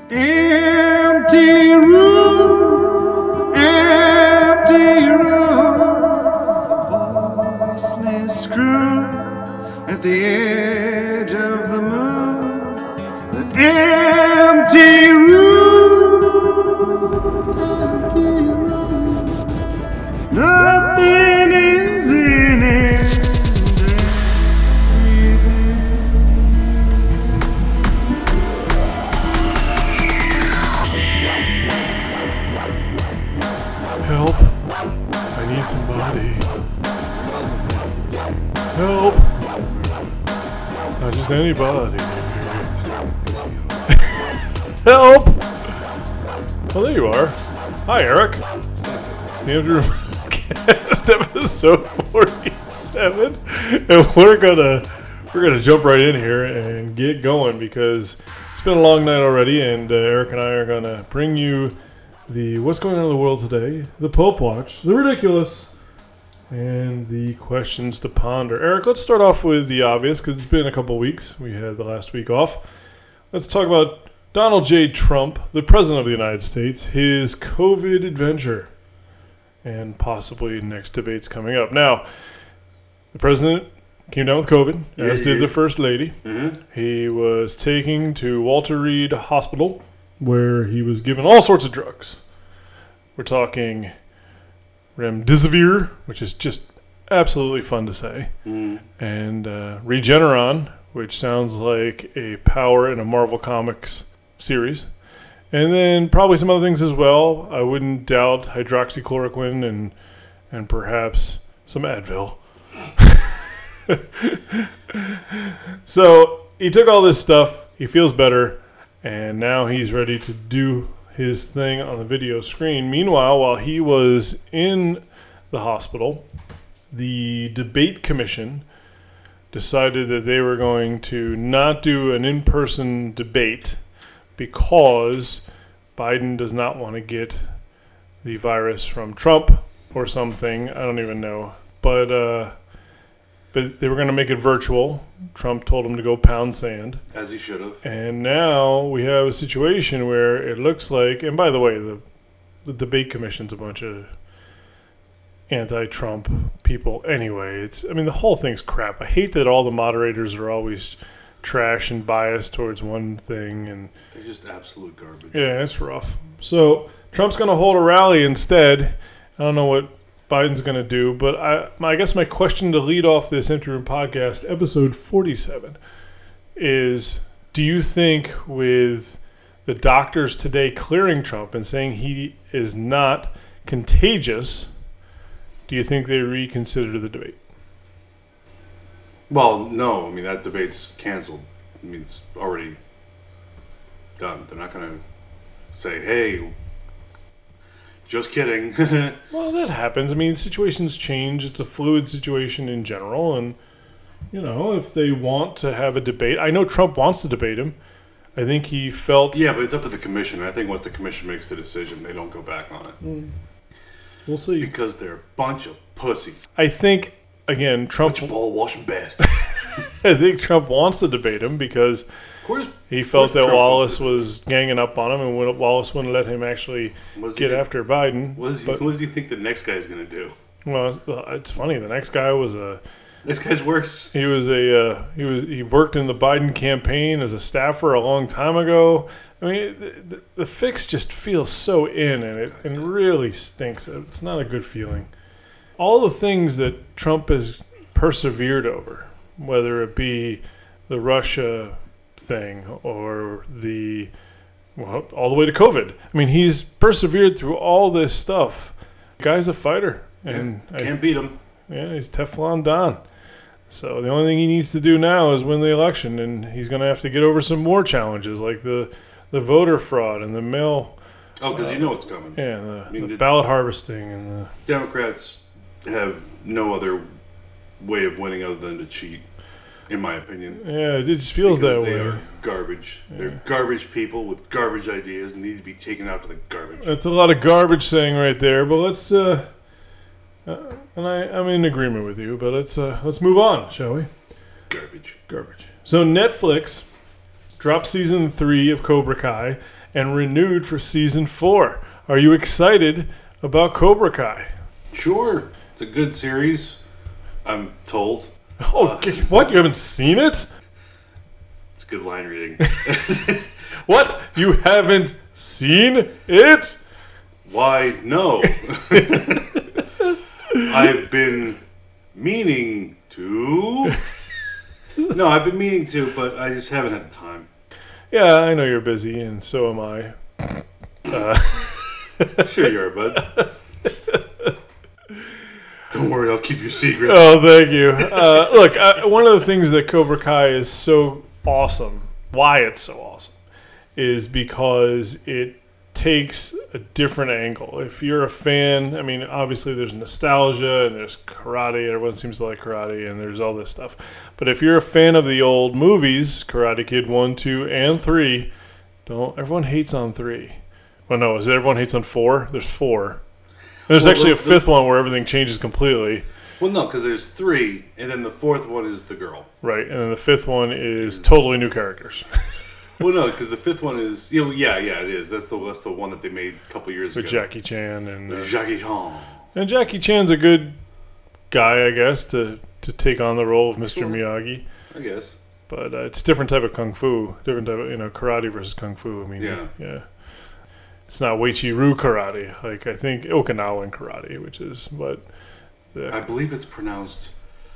Empty room, empty room. Voiceless screw at the edge of the moon. The empty room, empty room. Nothing is in it. Help. I need somebody. Help. Not just anybody. Help. Well, there you are. Hi, Eric. It's the Empty Room Podcast, episode 47. And we're gonna jump right in here and get going because it's been a long night already, and Eric and I are gonna bring you the what's going on in the world today, the Pope Watch, the ridiculous, and the questions to ponder. Eric, let's start off with the obvious because it's been a couple weeks. We had the last week off. Let's talk about Donald J. Trump, the President of the United States, his COVID adventure, and possibly next debates coming up. Now, the President came down with COVID, as did the First Lady. Mm-hmm. He was taken to Walter Reed Hospital, where he was given all sorts of drugs. We're talking remdesivir, which is just absolutely fun to say, and Regeneron, which sounds like a power in a Marvel Comics series, and then probably some other things as well. I wouldn't doubt hydroxychloroquine and perhaps some Advil. So he took all this stuff. He feels better. And now he's ready to do his thing on the video screen. Meanwhile, while he was in the hospital, the debate commission decided that they were going to not do an in-person debate because Biden does not want to get the virus from Trump or something. I don't even know. But they were going to make it virtual. Trump told him to go pound sand. As he should have. And now we have a situation where it looks like, and by the way, the debate commission's a bunch of anti-Trump people anyway. The whole thing's crap. I hate that all the moderators are always trash and biased towards one thing. And they're just absolute garbage. Yeah, it's rough. So Trump's going to hold a rally instead. I don't know what Biden's going to do, but I guess my question to lead off this Empty Room Podcast, episode 47, is do you think with the doctors today clearing Trump and saying he is not contagious, do you think they reconsider the debate? Well, no. That debate's canceled. It's already done. They're not going to say, hey, just kidding. Well, that happens. Situations change. It's a fluid situation in general. And, if they want to have a debate, I know Trump wants to debate him. I think he felt... Yeah, but it's up to the commission. I think once the commission makes the decision, they don't go back on it. We'll see. Because they're a bunch of pussies. I think, again, Trump... Bunch of ball-washing bastards. I think Trump wants to debate him because he felt that Wallace was ganging up on him, and Wallace wouldn't let him actually get after Biden. What does he think the next guy is going to do? Well, it's funny. The next guy was This guy's worse. He worked in the Biden campaign as a staffer a long time ago. The fix just feels so in, and it really stinks. It's not a good feeling. All the things that Trump has persevered over, whether it be the Russia thing or all the way to COVID. He's persevered through all this stuff. The guy's a fighter. And can't beat him. Yeah, he's Teflon Don. So the only thing he needs to do now is win the election, and he's going to have to get over some more challenges like the voter fraud and the mail. Oh, because you know what's coming. Yeah, the ballot harvesting. And the Democrats have no other way of winning other than to cheat, in my opinion. Yeah, it just feels that way. They are garbage. Yeah. They're garbage people with garbage ideas and need to be taken out to the garbage. That's a lot of garbage saying right there, but let's... and I'm in agreement with you, but let's move on, shall we? Garbage. So Netflix dropped season 3 of Cobra Kai, and renewed for season 4. Are you excited about Cobra Kai? Sure. It's a good series, I'm told. Okay, what? You haven't seen it? It's good line reading. What? You haven't seen it? Why, no. I've been meaning to. No, I've been meaning to, but I just haven't had the time. Yeah, I know you're busy, and so am I. Sure you are, bud. Don't worry, I'll keep your secret. Oh, thank you. Look, one of the things that Cobra Kai is so awesome, why it's so awesome, is because it takes a different angle. If you're a fan, I mean, obviously there's nostalgia and there's karate. Everyone seems to like karate and there's all this stuff. But if you're a fan of the old movies, Karate Kid 1, 2, and 3, everyone hates on 3. Well, no, is it everyone hates on 4? There's 4. There's actually a 5th one where everything changes completely. Well, no, because there's 3, and then the 4th one is the girl. Right, and then the 5th one is totally new characters. Well, no, because the 5th one is... Yeah, it is. That's the one that they made a couple years With ago. Jackie Chan. And Jackie Chan. And Jackie Chan's a good guy, I guess, to take on the role of Mr. Sure. Miyagi. I guess. But it's a different type of kung fu. Different type of, karate versus kung fu. I mean, yeah. It's not Weichi-Ryu karate, like I think Okinawan karate, which is what... I believe it's pronounced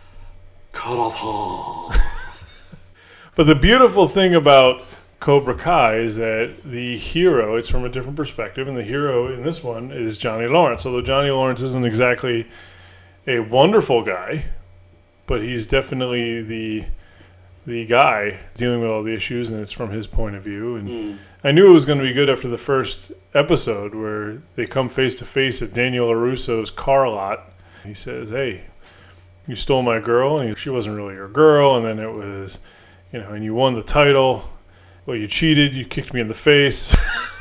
karate. But the beautiful thing about Cobra Kai is that the hero, it's from a different perspective, and the hero in this one is Johnny Lawrence. Although Johnny Lawrence isn't exactly a wonderful guy, but he's definitely the guy dealing with all the issues, and it's from his point of view. And I knew it was going to be good after the first episode where they come face to face at Daniel LaRusso's car lot. He says, "Hey, you stole my girl, and she wasn't really your girl, and then it was, and you won the title. Well, you cheated, you kicked me in the face."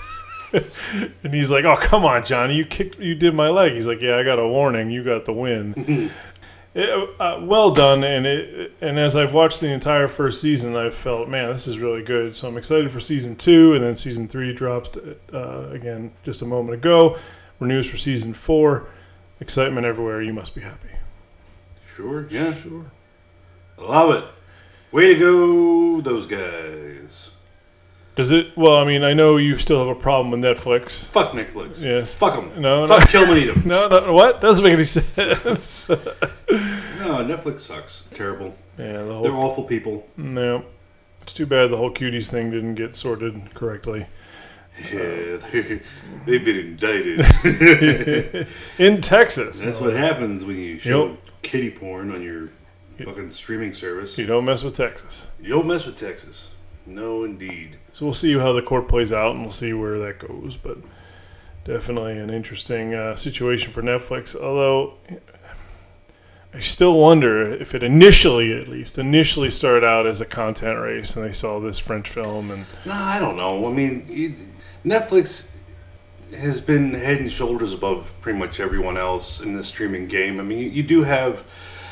And he's like, "Oh, come on, Johnny, you did my leg." He's like, "Yeah, I got a warning, you got the win." Well done, and as I've watched the entire first season, I've felt, man, this is really good. So I'm excited for season 2, and then season 3 dropped again just a moment ago. Renews for season 4. Excitement everywhere. You must be happy. Sure, yeah. Sure. Love it. Way to go, those guys. Does it? Well, I mean, I know you still have a problem with Netflix. Fuck Netflix. Yes. Fuck them. No. Kill them and eat them. No. What? Doesn't make any sense. No, Netflix sucks. Terrible. Yeah, they're awful people. No. It's too bad the whole cuties thing didn't get sorted correctly. Yeah, they've been indicted. In Texas. That's what happens when you show kitty porn on your fucking streaming service. You don't mess with Texas. You don't mess with Texas. No, indeed. So we'll see how the court plays out, and we'll see where that goes. But definitely an interesting situation for Netflix. Although I still wonder if it initially started out as a content race, and they saw this French film. And no, I don't know. I mean, Netflix has been head and shoulders above pretty much everyone else in the streaming game. I mean, you do have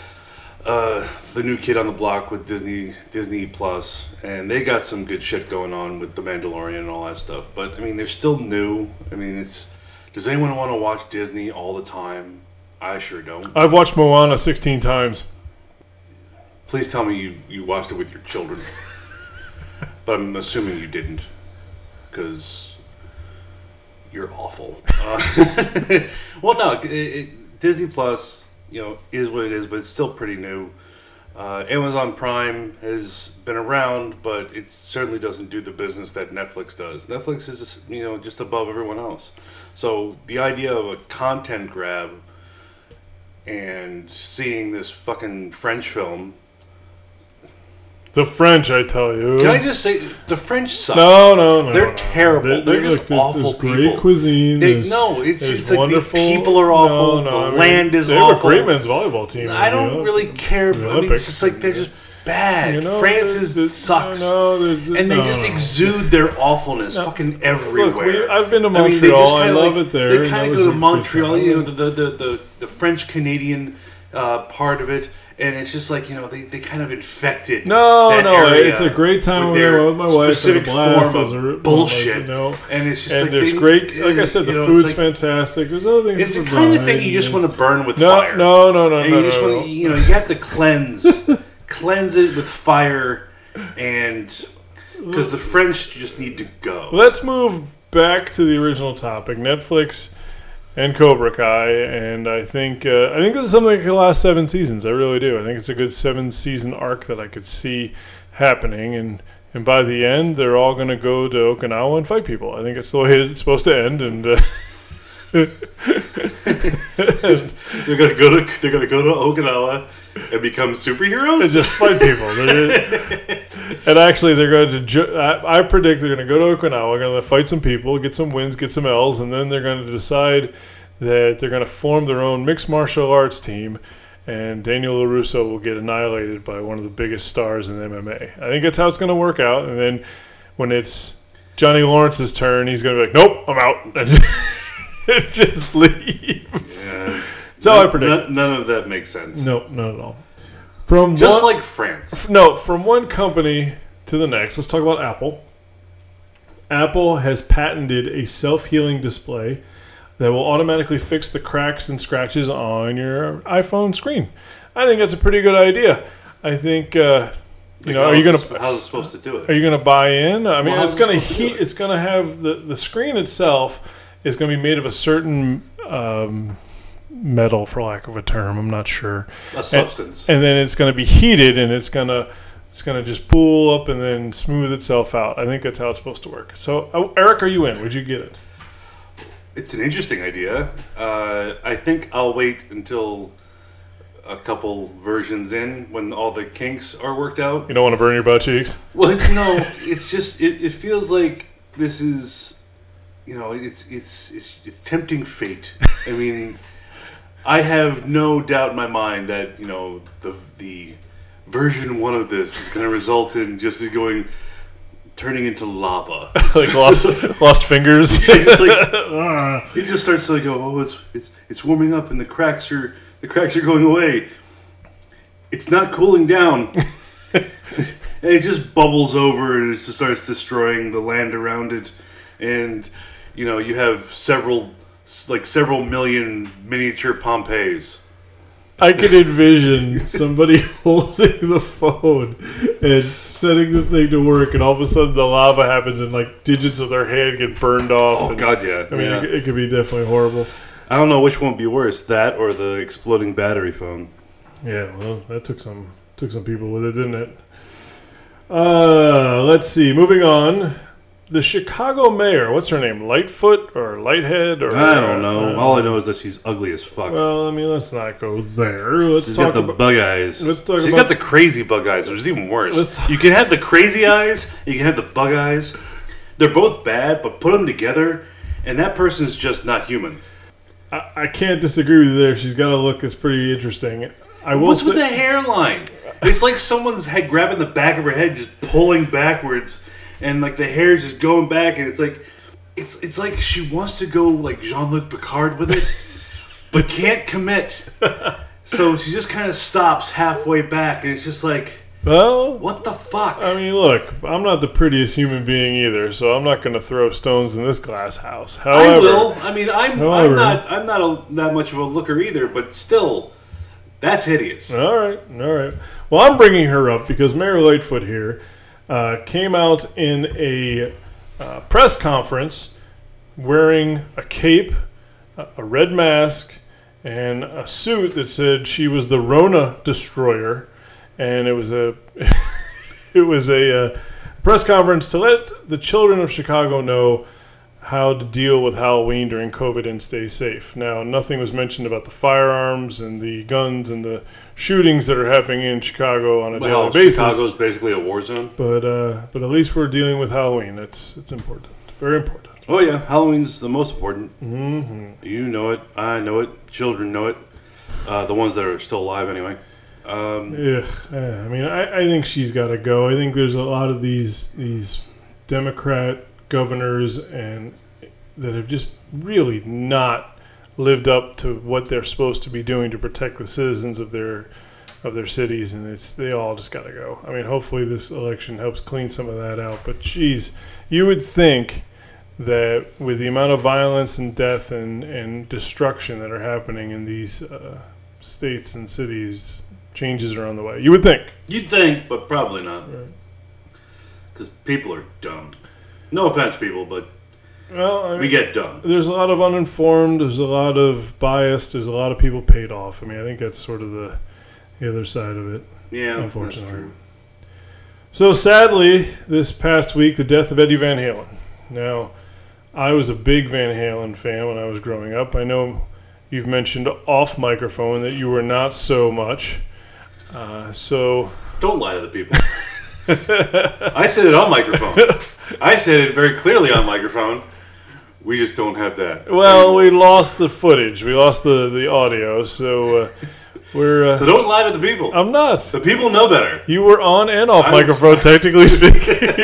the new kid on the block with Disney Plus, and they got some good shit going on with The Mandalorian and all that stuff. But I mean, they're still new. I mean, does anyone want to watch Disney all the time? I sure don't. I've watched Moana 16 times. Please tell me you watched it with your children. But I'm assuming you didn't, because you're awful. Well, no, Disney Plus, is what it is, but it's still pretty new. Amazon Prime has been around, but it certainly doesn't do the business that Netflix does. Netflix is just above everyone else. So the idea of a content grab and seeing this fucking French film. The French, I tell you. Can I just say, the French suck. No. They're terrible. They're just awful people. Great cuisine. It's just wonderful. Like the people are awful. The land is awful. They have a great men's volleyball team. I don't really care. I mean, it's just like they're just bad. France sucks. And they just exude their awfulness fucking everywhere. Look, I've been to Montreal. I love it there. They kind of go to Montreal, the French-Canadian part of it, And it's just like, they kind of infected. No, area it's a great time with when their with my wife. specific Blast, form of bullshit. And it's just and like there's great. Like I said, the food's fantastic. There's other things. It's the kind of thing you just want to burn with no, fire. No, and you just want to, you have to cleanse it with fire, and because the French just need to go. Let's move back to the original topic: Netflix and Cobra Kai, and I think this is something that could last 7 seasons. I really do. I think it's a good 7-season arc that I could see happening, and by the end, they're all going to go to Okinawa and fight people. I think it's the way it's supposed to end, and they're going to go to Okinawa and become superheroes and just fight people. And actually, they're going to. I predict they're going to go to Okinawa, going to fight some people, get some wins, get some L's, and then they're going to decide that they're going to form their own mixed martial arts team, and Daniel LaRusso will get annihilated by one of the biggest stars in MMA. I think that's how it's going to work out. And then when it's Johnny Lawrence's turn, he's going to be like, "Nope, I'm out," and just leave. Yeah. That's how I predict. None of that makes sense. No, not at all. Like France. No, from one company to the next. Let's talk about Apple. Apple has patented a self-healing display that will automatically fix the cracks and scratches on your iPhone screen. I think that's a pretty good idea. I think, are you going to... How's it supposed to do it? Are you going to buy in? I mean, it's going to heat. It's going to have... The screen itself is going to be made of a certain... metal, for lack of a term, I'm not sure. A substance. And then it's going to be heated, and it's going to just pool up and then smooth itself out. I think that's how it's supposed to work. So, Eric, are you in? Would you get it? It's an interesting idea. I think I'll wait until a couple versions in when all the kinks are worked out. You don't want to burn your butt cheeks? Well, no. It's just it feels like this is, it's tempting fate. I mean. I have no doubt in my mind that the version 1 of this is going to result in just turning into lava, like lost fingers. Yeah, just like he just starts to go, oh, it's warming up and the cracks are going away. It's not cooling down, and it just bubbles over and it just starts destroying the land around it, and you have several million miniature Pompeiis. I can envision somebody holding the phone and setting the thing to work, and all of a sudden the lava happens and digits of their hand get burned off. Oh, God, yeah. I mean, it could be definitely horrible. I don't know which one would be worse, that or the exploding battery phone. Yeah, well, that took some people with it, didn't it? Let's see. Moving on. The Chicago mayor, what's her name? Lightfoot or Lighthead? Or I don't know. All I know is that she's ugly as fuck. Well, I mean, let's not go there. She's got the bug eyes. Let's talk She's got the crazy bug eyes, which is even worse. You can have the crazy eyes, you can have the bug eyes. They're both bad, but put them together, and that person's just not human. I can't disagree with you there. She's got a look that's pretty interesting. What's with the hairline? It's like someone's head grabbing the back of her head, just pulling backwards. And the hair's just going back, and it's like she wants to go like Jean-Luc Picard with it, but can't commit. So she just kind of stops halfway back, and it's just like, well, what the fuck? I mean, look, I'm not the prettiest human being either, so I'm not going to throw stones in this glass house. However, I will. I mean, I'm not that much of a looker either, but still, that's hideous. All right. Well, I'm bringing her up because Mayor Lightfoot here. Came out in a press conference wearing a cape, a red mask, and a suit that said she was the Rona Destroyer, and it was a press conference to let the children of Chicago know how to deal with Halloween during COVID and stay safe. Now, nothing was mentioned about the firearms and the guns and the shootings that are happening in Chicago on a daily basis. Chicago's basically a war zone. But at least we're dealing with Halloween. It's important. Very important. Oh, yeah. Halloween's the most important. Mm-hmm. You know it. I know it. Children know it. The ones that are still alive, anyway. I mean, I think she's got to go. I think there's a lot of these Democrat governors and that have just really not lived up to what they're supposed to be doing to protect the citizens of their of their cities, and they all just got to go. I mean, hopefully this election helps clean some of that out. But geez, you would think that with the amount of violence and death and destruction that are happening in these states and cities, changes are on the way. You would think. You'd think, but probably not. Because people are dumb. No offense, people, but we get dumb. There's a lot of uninformed. There's a lot of bias. There's a lot of people paid off. I mean, I think that's sort of the other side of it. Yeah, unfortunately. That's true. So sadly, this past week, the death of Eddie Van Halen. Now, I was a big Van Halen fan when I was growing up. I know you've mentioned off microphone that you were not so much. So don't lie to the people. I said it on microphone. I said it very clearly on microphone. We just don't have that. Well, we lost the footage. We lost the audio. So we're. So don't lie to the people. I'm not. The people know better. You were on and off microphone, technically speaking.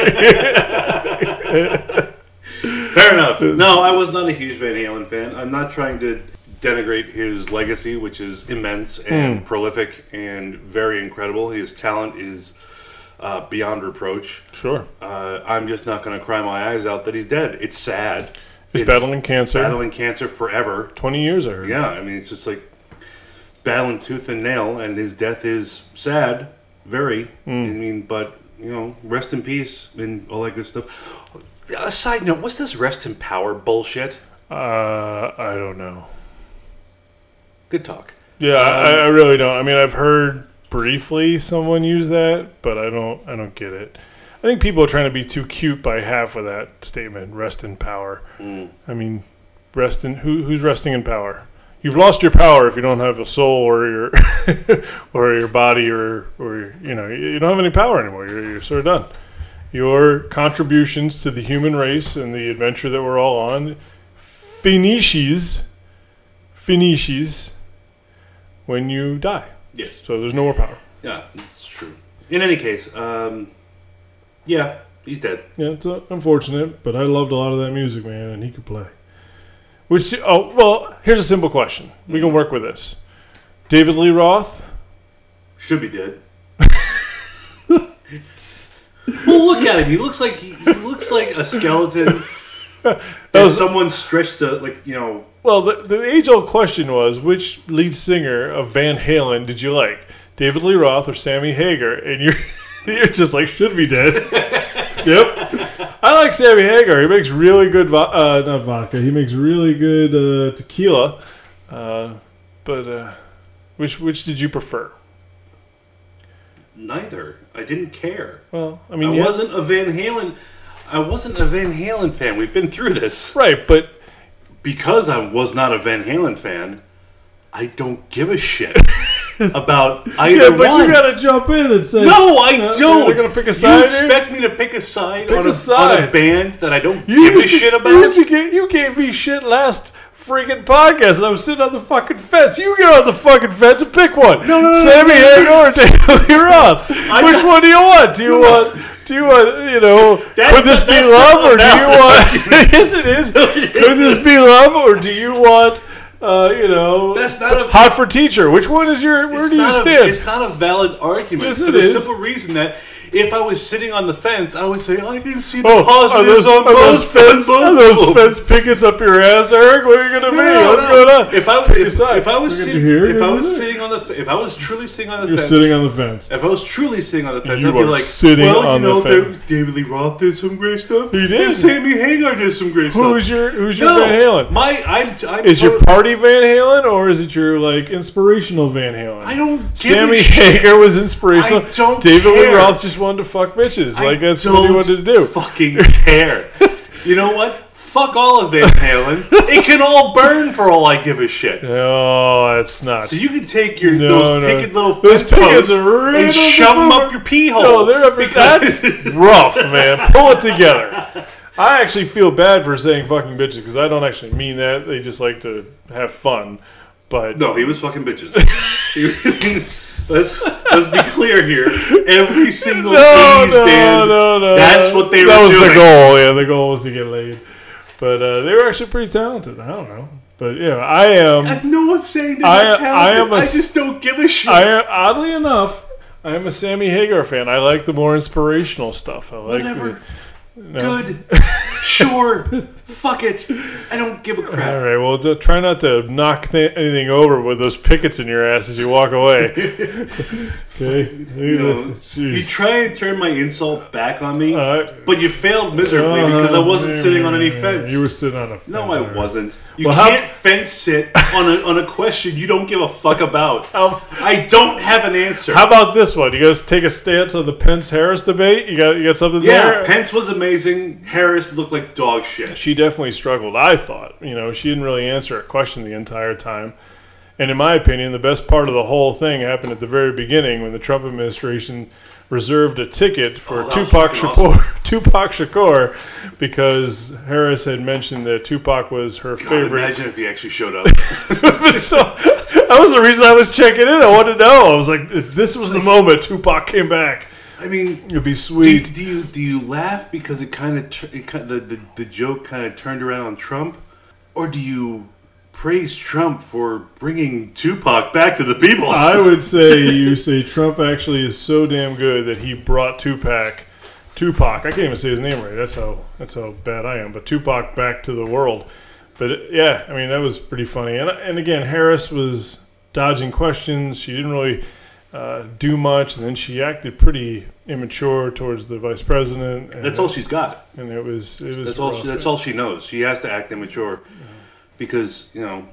Fair enough. No, I was not a huge Van Halen fan. I'm not trying to denigrate his legacy, which is immense and prolific and very incredible. His talent is beyond reproach. Sure. I'm just not going to cry my eyes out that he's dead. It's sad. He's battling cancer. Battling cancer forever. 20 years, I heard. Yeah, I mean, it's just like battling tooth and nail, and his death is sad. Very. I mean, but, rest in peace and all that good stuff. A side note, what's this rest in power bullshit? I don't know. Good talk. Yeah, I really don't. I mean, I've heard briefly someone use that, but I don't get it. I think people are trying to be too cute by half of that statement, rest in power. I mean, who's resting in power? You've lost your power if you don't have a soul or your or your body or you don't have any power anymore. You're sort of done. Your contributions to the human race and the adventure that we're all on finishes when you die. Yes. So there's no more power. Yeah, that's true. In any case, yeah, he's dead. Yeah, it's unfortunate, but I loved a lot of that music, man, and he could play. Here's a simple question. We can work with this. David Lee Roth? Should be dead. Well, look at him. He looks like a skeleton. Someone stretched Well, the age-old question was, which lead singer of Van Halen did you like? David Lee Roth or Sammy Hagar? And you're just like, should be dead. Yep. I like Sammy Hagar. He makes really good not vodka. He makes really good tequila. But which did you prefer? Neither. I didn't care. Well, I mean, I wasn't a Van Halen fan. We've been through this. Right, but because I was not a Van Halen fan, I don't give a shit about either one. But you gotta jump in and say, no, I don't. You're gonna pick a side. You expect me to pick a side on a band that I don't give a shit about? You gave me shit last freaking podcast, and I was sitting on the fucking fence. You get on the fucking fence and pick one. No, Sammy Hagar or David Lee Roth? Which one do you want? Do you want? Could this be love, or do you want? Yes, it is. Could this be love, or do you want? That's not a hot for teacher. Which one is your? Where do you stand? It's not a valid argument. Yes, for it the is. simple reason that if I was sitting on the fence, I would say I can see the positives on both fences. Are those fence pickets up your ass, Eric? What are you gonna be? What's going on? If I was truly sitting on the fence, you're sitting on the fence. If I was truly sitting on the fence, I'd be like, David Lee Roth did some great stuff. He did. And Sammy Hagar did some great stuff. Who's your Van Halen? Is your party Van Halen, or is it your inspirational Van Halen? I don't give Sammy a shit. Hagar was inspirational. I don't David care. Lee Roth just wanted to fuck bitches. That's what he wanted to do. Fucking care. You know what? Fuck all of Van Halen. It can all burn for all I give a shit. No, it's not. So you can take those picket little fence pickets posts and shove them up your pee hole. No, they're up that's rough, man. Pull it together. I actually feel bad for saying fucking bitches because I don't actually mean that. They just like to have fun. But no, he was fucking bitches. Let's be clear here. Every single band. No. That's what they were doing. That was the goal. Yeah, the goal was to get laid. But they were actually pretty talented. I don't know. But yeah, I am. No one's saying they're I not talented. I just don't give a shit. Oddly enough, I am a Sammy Hagar fan. I like the more inspirational stuff. I like Whatever. No. Good. Sure. Fuck it. I don't give a crap. All right, well, try not to knock anything over with those pickets in your ass as you walk away. Okay? You try and turn my insult back on me, Uh, but you failed miserably because I wasn't sitting on any fence. You were sitting on a fence. No, I all right. wasn't. You Well, can't fence sit on a question you don't give a fuck about. I don't have an answer. How about this one? You guys take a stance on the Pence-Harris debate? You got something Yeah, there? Pence was amazing. Harris looked like dog shit. She definitely struggled, I thought. She didn't really answer a question the entire time. And in my opinion, the best part of the whole thing happened at the very beginning when the Trump administration reserved a ticket for Tupac Shakur because Harris had mentioned that Tupac was her favorite. Imagine if he actually showed up. So that was the reason I was checking in. I wanted to know. I was like, if this was the moment Tupac came back. I mean, it'd be sweet. Do you laugh because it kind of the joke kind of turned around on Trump, or do you praise Trump for bringing Tupac back to the people? I would say you say Trump actually is so damn good that he brought Tupac. I can't even say his name right. That's how bad I am. But Tupac back to the world. But yeah, I mean that was pretty funny. And again, Harris was dodging questions. She didn't really do much, and then she acted pretty immature towards the vice president. And that's all she's got. And it was that's all. That's all she knows. She has to act immature because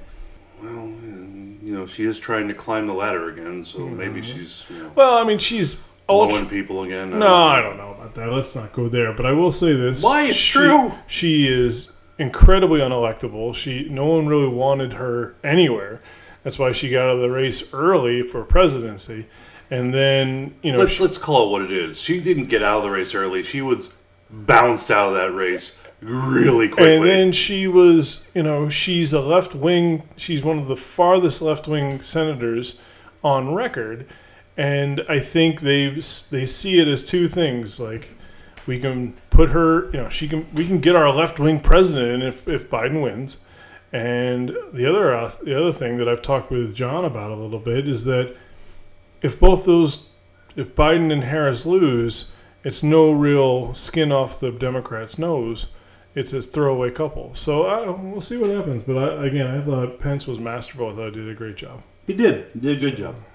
she is trying to climb the ladder again. So maybe she's well. I mean, she's blowing people again. I don't know about that. Let's not go there. But I will say this: why it's true. She is incredibly unelectable. No one really wanted her anywhere. That's why she got out of the race early for presidency. And then, let's call it what it is. She didn't get out of the race early. She was bounced out of that race really quickly. And then she was, she's a left-wing, she's one of the farthest left-wing senators on record. And I think they see it as two things. Like, we can put her, we can get our left-wing president in if Biden wins. And the other thing that I've talked with John about a little bit is that if Biden and Harris lose, it's no real skin off the Democrats' nose. It's a throwaway couple. So we'll see what happens. But I thought Pence was masterful. I thought he did a great job. He did. He did a good job.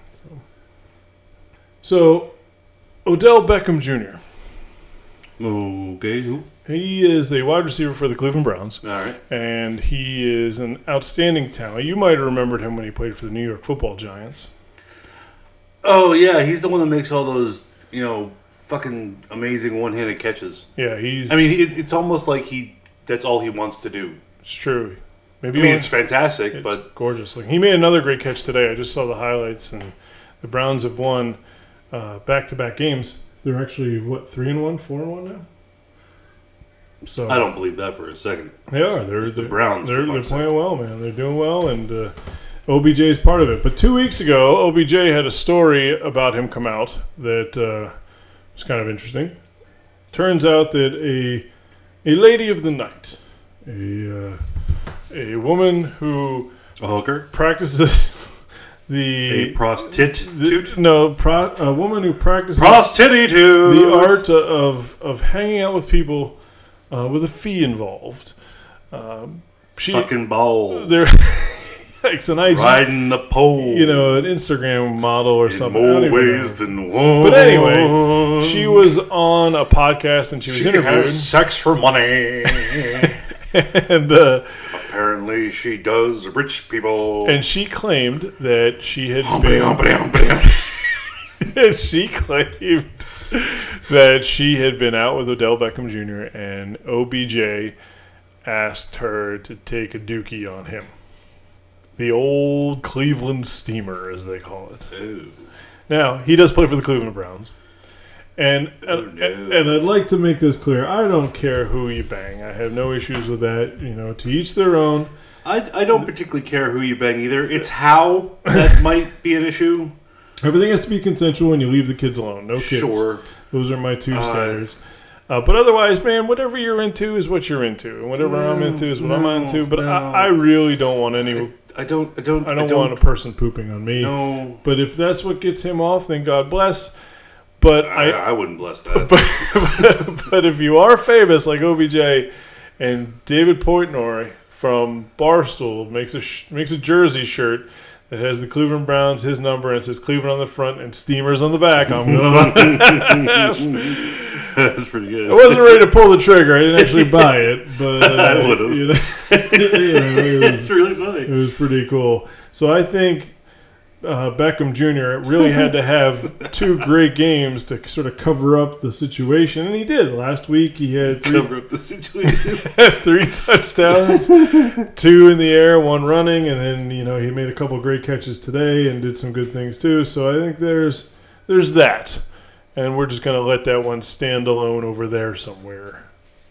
So Odell Beckham Jr. Okay, who? He is a wide receiver for the Cleveland Browns. All right. And he is an outstanding talent. You might have remembered him when he played for the New York Football Giants. Oh, yeah. He's the one that makes all those, fucking amazing one-handed catches. Yeah, it's almost like that's all he wants to do. It's true. It's fantastic, it's but gorgeous. He made another great catch today. I just saw the highlights, and the Browns have won back-to-back games. They're actually, 3-1, 4-1 now? So I don't believe that for a second. They are. It's the Browns. They're playing well, man. They're doing well, and OBJ is part of it. But 2 weeks ago, OBJ had a story about him come out that was kind of interesting. Turns out that a lady of the night, a woman who a hooker practices a prostitute. A woman who practices prostitute the art of hanging out with people with a fee involved. Sucking ball. It's an IG, riding the pole. An Instagram model or something. More ways than one. But anyway, she was on a podcast and she was interviewed. She has sex for money. And apparently she does rich people. And she claimed that she had been out with Odell Beckham Jr. and OBJ asked her to take a dookie on him. The old Cleveland steamer, as they call it. Ooh. Now, he does play for the Cleveland Browns. And I'd like to make this clear. I don't care who you bang. I have no issues with that. To each their own. I don't particularly care who you bang either. It's how that might be an issue. Everything has to be consensual and you leave the kids alone. No kids. Sure. Those are my two standards. But otherwise, man, whatever you're into is what you're into, and whatever I'm into is what I'm into. But I really don't want any. I don't want a person pooping on me. No. But if that's what gets him off, then God bless. But I wouldn't bless that. But if you are famous like OBJ and David Portnoy from Barstool makes a jersey shirt that has the Cleveland Browns, his number, and it says Cleveland on the front and Steamers on the back, I'm going to That's pretty good. I wasn't ready to pull the trigger. I didn't actually buy it, but I would have. It's really funny. It was pretty cool. So I think Beckham Jr. really had to have 2 great games to sort of cover up the situation, and he did. Last week he had 3 cover up the situation. 3 touchdowns, 2 in the air, 1 running, and then he made a couple of great catches today and did some good things too. So I think there's that. And we're just going to let that one stand alone over there somewhere.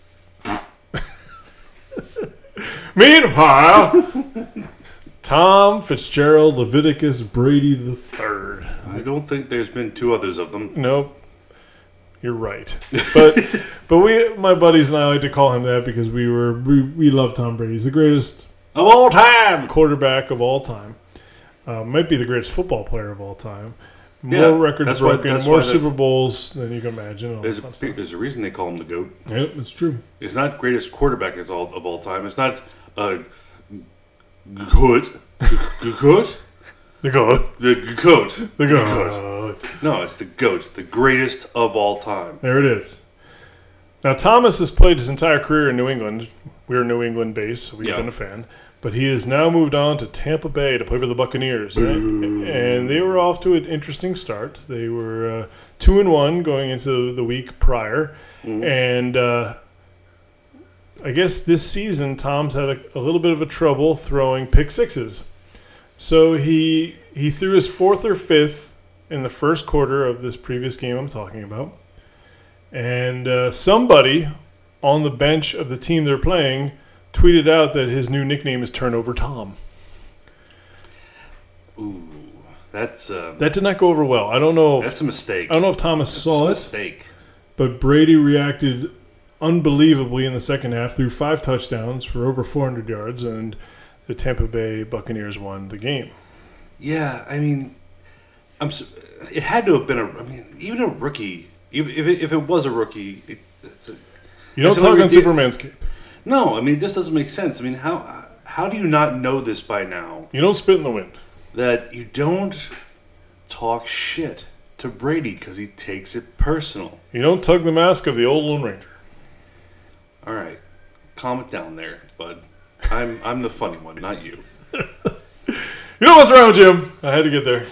Meanwhile, Tom Fitzgerald Leviticus Brady III. I don't think there's been 2 others of them. Nope. You're right. But my buddies and I like to call him that because we love Tom Brady. He's the greatest of all time quarterback of all time. Might be the greatest football player of all time. More records broken, more Super Bowls than you can imagine. There's a reason they call him the GOAT. Yep, it's true. It's not greatest quarterback of all time. It's not GOAT. The GOAT? The GOAT. The GOAT. The GOAT. No, it's the GOAT. The greatest of all time. There it is. Now, Thomas has played his entire career in New England. We're New England based, so we've been a fan. But he has now moved on to Tampa Bay to play for the Buccaneers. And they were off to an interesting start. They were 2-1 going into the week prior. Mm-hmm. And I guess this season, Tom's had a little bit of a trouble throwing pick sixes. So he threw his 4th or 5th in the first quarter of this previous game I'm talking about. And somebody on the bench of the team they're playing tweeted out that his new nickname is Turnover Tom. Ooh, that did not go over well. I don't know. That's a mistake. I don't know if Thomas saw it. Mistake. But Brady reacted unbelievably in the second half, threw 5 touchdowns for over 400 yards, and the Tampa Bay Buccaneers won the game. Yeah, I mean, it had to have been even a rookie. If it was a rookie, you don't talk on Superman's cape. No, I mean, it just doesn't make sense. I mean, how do you not know this by now? You don't spit in the wind. That you don't talk shit to Brady because he takes it personal. You don't tug the mask of the old Lone Ranger. All right, calm it down there, bud. I'm the funny one, not you. You know what's wrong, Jim? I had to get there.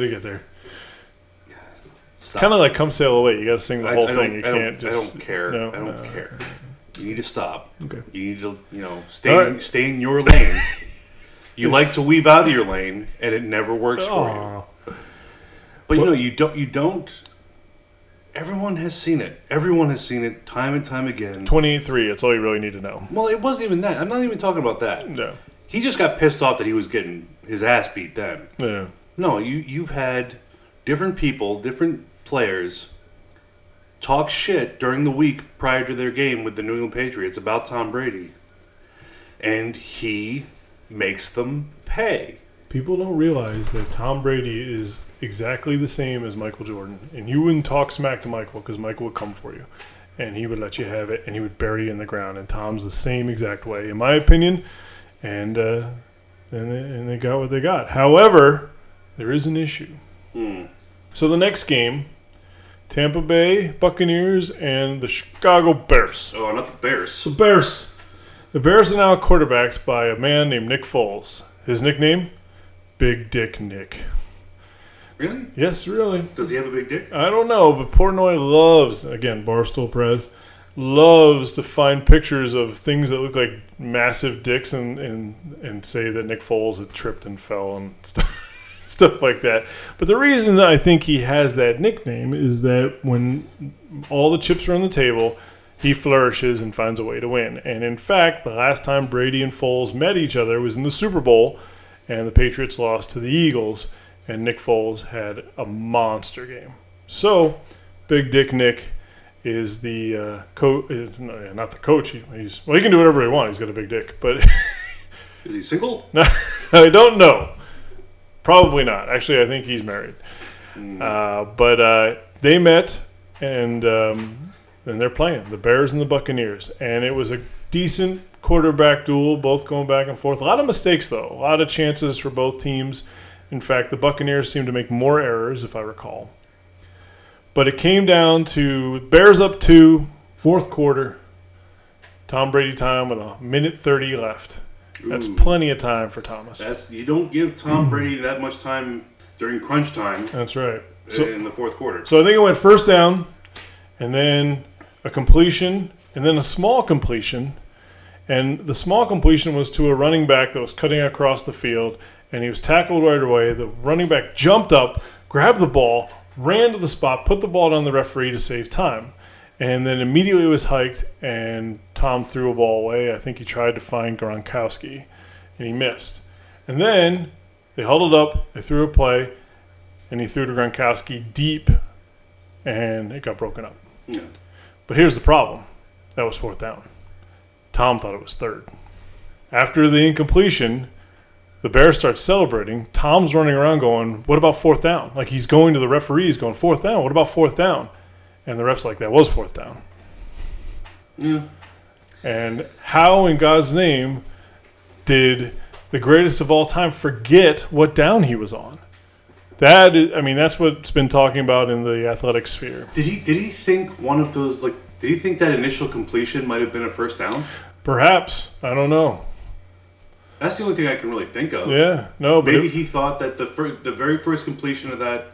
It's kind of like Come Sail Away. You got to sing the whole thing. You can't just. I don't care. No, I don't care. You need to stop. Okay. You need to, stay in your lane. You like to weave out of your lane, and it never works for you. But you don't. Everyone has seen it. Everyone has seen it time and time again. 28-3. That's all you really need to know. Well, it wasn't even that. I'm not even talking about that. No. He just got pissed off that he was getting his ass beat then. Yeah. No, you've had different people, different players talk shit during the week prior to their game with the New England Patriots about Tom Brady. And he makes them pay. People don't realize that Tom Brady is exactly the same as Michael Jordan. And you wouldn't talk smack to Michael because Michael would come for you. And he would let you have it, and he would bury you in the ground. And Tom's the same exact way, in my opinion. And they got what they got. However, there is an issue. So the next game, Tampa Bay Buccaneers and the Chicago Bears. Oh, not the Bears. The Bears. The Bears are now quarterbacked by a man named Nick Foles. His nickname? Big Dick Nick. Really? Yes, really. Does he have a big dick? I don't know, but Portnoy loves, again, Barstool Press, loves to find pictures of things that look like massive dicks and say that Nick Foles had tripped and fell and stuff like that. But the reason I think he has that nickname is that when all the chips are on the table, he flourishes and finds a way to win. And in fact, the last time Brady and Foles met each other was in the Super Bowl, and the Patriots lost to the Eagles, and Nick Foles had a monster game. So, Big Dick Nick is the coach. Not the coach. He can do whatever he wants. He's got a big dick, but Is he single? no, I don't know. Probably not. Actually, I think he's married. But they met, and they're playing the Bears and the Buccaneers, and it was a decent quarterback duel, both going back and forth. A lot of mistakes, though. A lot of chances for both teams. In fact, the Buccaneers seemed to make more errors, if I recall. But it came down to Bears up 2, fourth quarter. Tom Brady time with 1:30 left. That's plenty of time for Thomas. You don't give Tom Brady that much time during crunch time. That's right. In the fourth quarter. So I think it went first down, and then a completion, and then a small completion. And the small completion was to a running back that was cutting across the field, and he was tackled right away. The running back jumped up, grabbed the ball, ran to the spot, put the ball down the referee to save time. And then immediately it was hiked, and Tom threw a ball away. I think he tried to find Gronkowski, and he missed. And then they huddled up, they threw a play, and he threw to Gronkowski deep, and it got broken up. Yeah. But here's the problem. That was fourth down. Tom thought it was third. After the incompletion, the Bears start celebrating. Tom's running around going, what about fourth down? Like he's going to the referees going, fourth down, what about fourth down? And the ref's like, that was fourth down. Yeah. And how in God's name did the greatest of all time forget what down he was on? That's what's been talking about in the athletic sphere. Did he think one of those, did he think that initial completion might have been a first down? Perhaps. I don't know. That's the only thing I can really think of. Yeah. No, but maybe he thought that the very first completion of that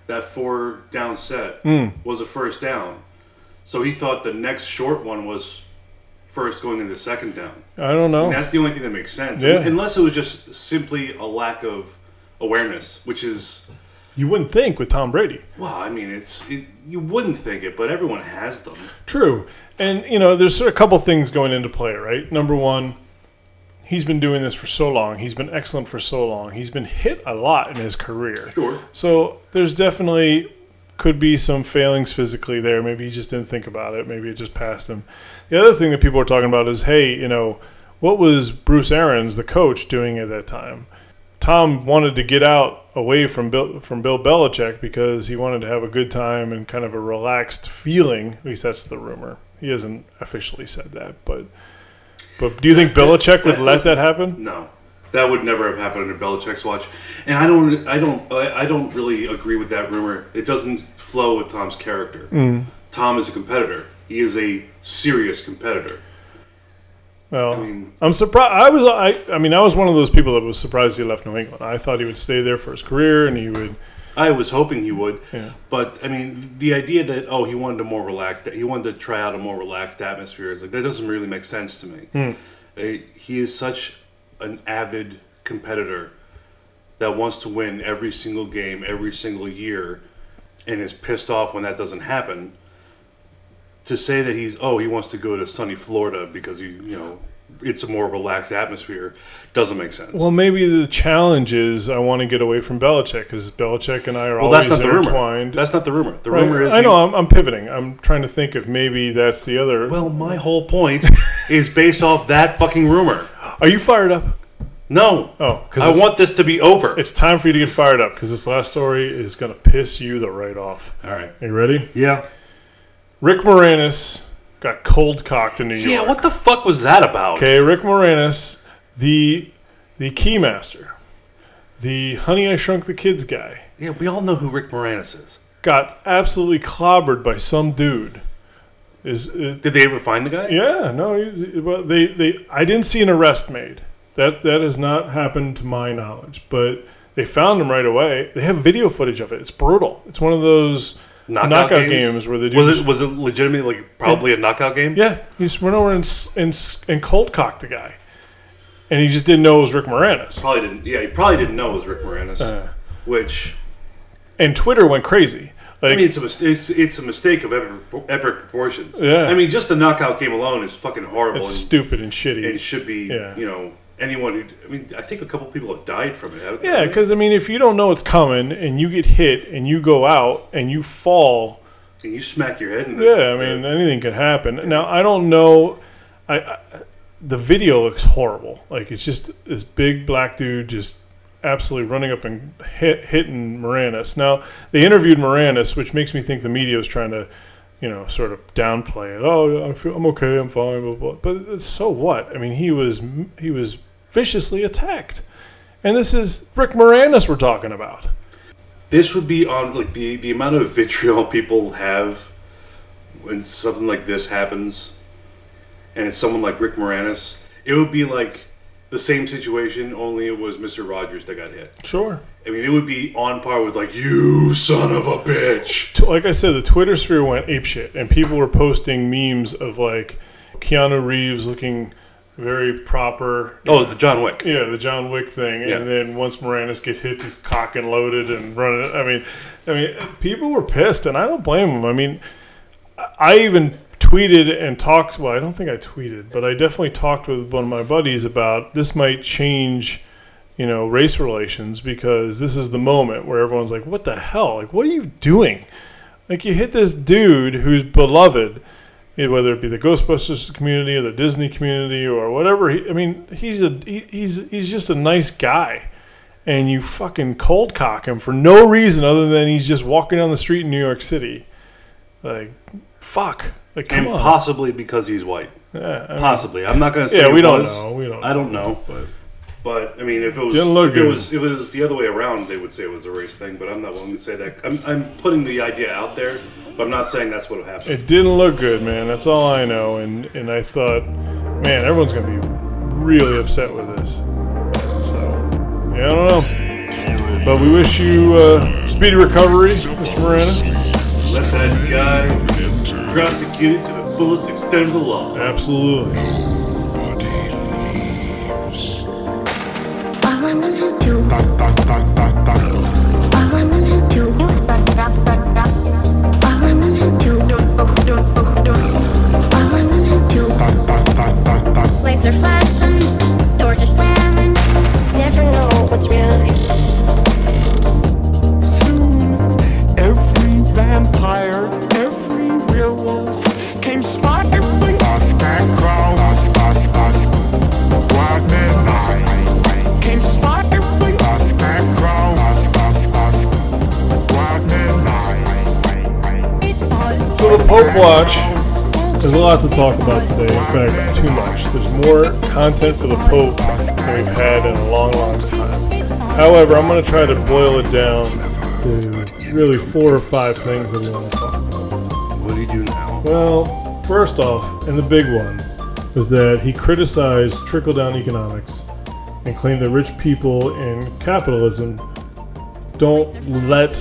4-down set was a first down. So he thought the next short one was first going into second down. I don't know. And that's the only thing that makes sense. Yeah. Unless it was just simply a lack of awareness, which is... You wouldn't think with Tom Brady. Well, I mean, you wouldn't think it, but everyone has them. True. And, there's a couple things going into play, right? Number one, he's been doing this for so long. He's been excellent for so long. He's been hit a lot in his career. Sure. So there's definitely could be some failings physically there. Maybe he just didn't think about it. Maybe it just passed him. The other thing that people are talking about is, hey, what was Bruce Arians, the coach, doing at that time? Tom wanted to get out away from Bill Belichick because he wanted to have a good time and kind of a relaxed feeling. At least that's the rumor. He hasn't officially said that, but do you think Belichick would let that happen? No, that would never have happened under Belichick's watch. And I don't really agree with that rumor. It doesn't flow with Tom's character. Tom is a competitor. He is a serious competitor. Well, I'm surprised. I was one of those people that was surprised he left New England. I thought he would stay there for his career, and he would. I was hoping he would, yeah. But the idea that he wanted to try out a more relaxed atmosphere is that doesn't really make sense to me. He is such an avid competitor that wants to win every single game, every single year, and is pissed off when that doesn't happen. To say that he wants to go to sunny Florida because it's a more relaxed atmosphere doesn't make sense. Well, maybe the challenge is I want to get away from Belichick because Belichick and I are always intertwined. That's not the rumor. The right. rumor is... I know, I'm pivoting. I'm trying to think if maybe that's the other... Well, my whole point is based off that fucking rumor. Are you fired up? No. Oh, because I want this to be over. It's time for you to get fired up because this last story is going to piss you the right off. All right. Are you ready? Yeah. Rick Moranis got cold-cocked in New York. Yeah, what the fuck was that about? Okay, Rick Moranis, the Keymaster, the Honey, I Shrunk the Kids guy. Yeah, we all know who Rick Moranis is. Got absolutely clobbered by some dude. Did they ever find the guy? Yeah, no. I didn't see an arrest made. That has not happened to my knowledge. But they found him right away. They have video footage of it. It's brutal. It's one of those... Knockout games where they do. Was it legitimately probably a knockout game? Yeah, he just went over and cold cocked the guy, and he just didn't know it was Rick Moranis. Probably didn't. Yeah, he probably didn't know it was Rick Moranis. And Twitter went crazy. It's a mistake of epic proportions. Yeah, just the knockout game alone is fucking horrible. It's stupid and shitty. And it should be, anyone who... I think a couple people have died from it. Haven't yeah, because, if you don't know it's coming and you get hit and you go out and you fall And you smack your head in the... Yeah, I mean, anything could happen. Now, I don't know. The video looks horrible. Like, it's just this big black dude just absolutely running up and hitting Moranis. Now, they interviewed Moranis, which makes me think the media was trying to, sort of downplay it. Oh, I'm okay, I'm fine, blah, blah. But so what? I mean, he was viciously attacked. And this is Rick Moranis we're talking about. This would be on, like, the amount of vitriol people have when something like this happens, and it's someone like Rick Moranis. It would be like the same situation, only it was Mr. Rogers that got hit. Sure. I mean, it would be on par with, like, you son of a bitch. Like I said, the Twitter sphere went apeshit, and people were posting memes of, like, Keanu Reeves looking very proper. Oh, the John Wick. Yeah, the John Wick thing. Yeah. And then once Moranis gets hit, he's cock and loaded and running. I mean, people were pissed, and I don't blame them. I mean, I even tweeted and talked. Well, I don't think I tweeted, but I definitely talked with one of my buddies about this might change, race relations, because this is the moment where everyone's like, "What the hell? Like, what are you doing? Like, you hit this dude who's beloved." Whether it be the Ghostbusters community or the Disney community or whatever, he's just a nice guy, and you fucking cold cock him for no reason other than he's just walking down the street in New York City. Like, fuck, like, come on. Possibly because he's white. Yeah, possibly. I'm not going to say. Yeah, we don't know. I don't know, but I mean, if it was if it was the other way around, they would say it was a race thing. But I'm not willing to say that. I'm putting the idea out there. But I'm not saying that's what happened. It didn't look good, man. That's all I know. And I thought, man, everyone's going to be really upset with this. So, yeah, I don't know. But we wish you speedy recovery, Mr. Moranis. Let that guy prosecuted to the fullest extent of the law. Absolutely. Lights are flashing, doors are slamming, never know what's real. Soon, every vampire, every werewolf came spotting. Scarecrow, Wild Midnight came spotting. Scarecrow, Wild Midnight. So the Pope Watch, there's a lot to talk about today. In fact, too much. There's more content for the Pope than we've had in a long, long time. However, I'm going to try to boil it down to really 4 or 5 things that we want to talk about. What do you do now? Well, first off, and the big one, was that he criticized trickle-down economics and claimed that rich people in capitalism don't let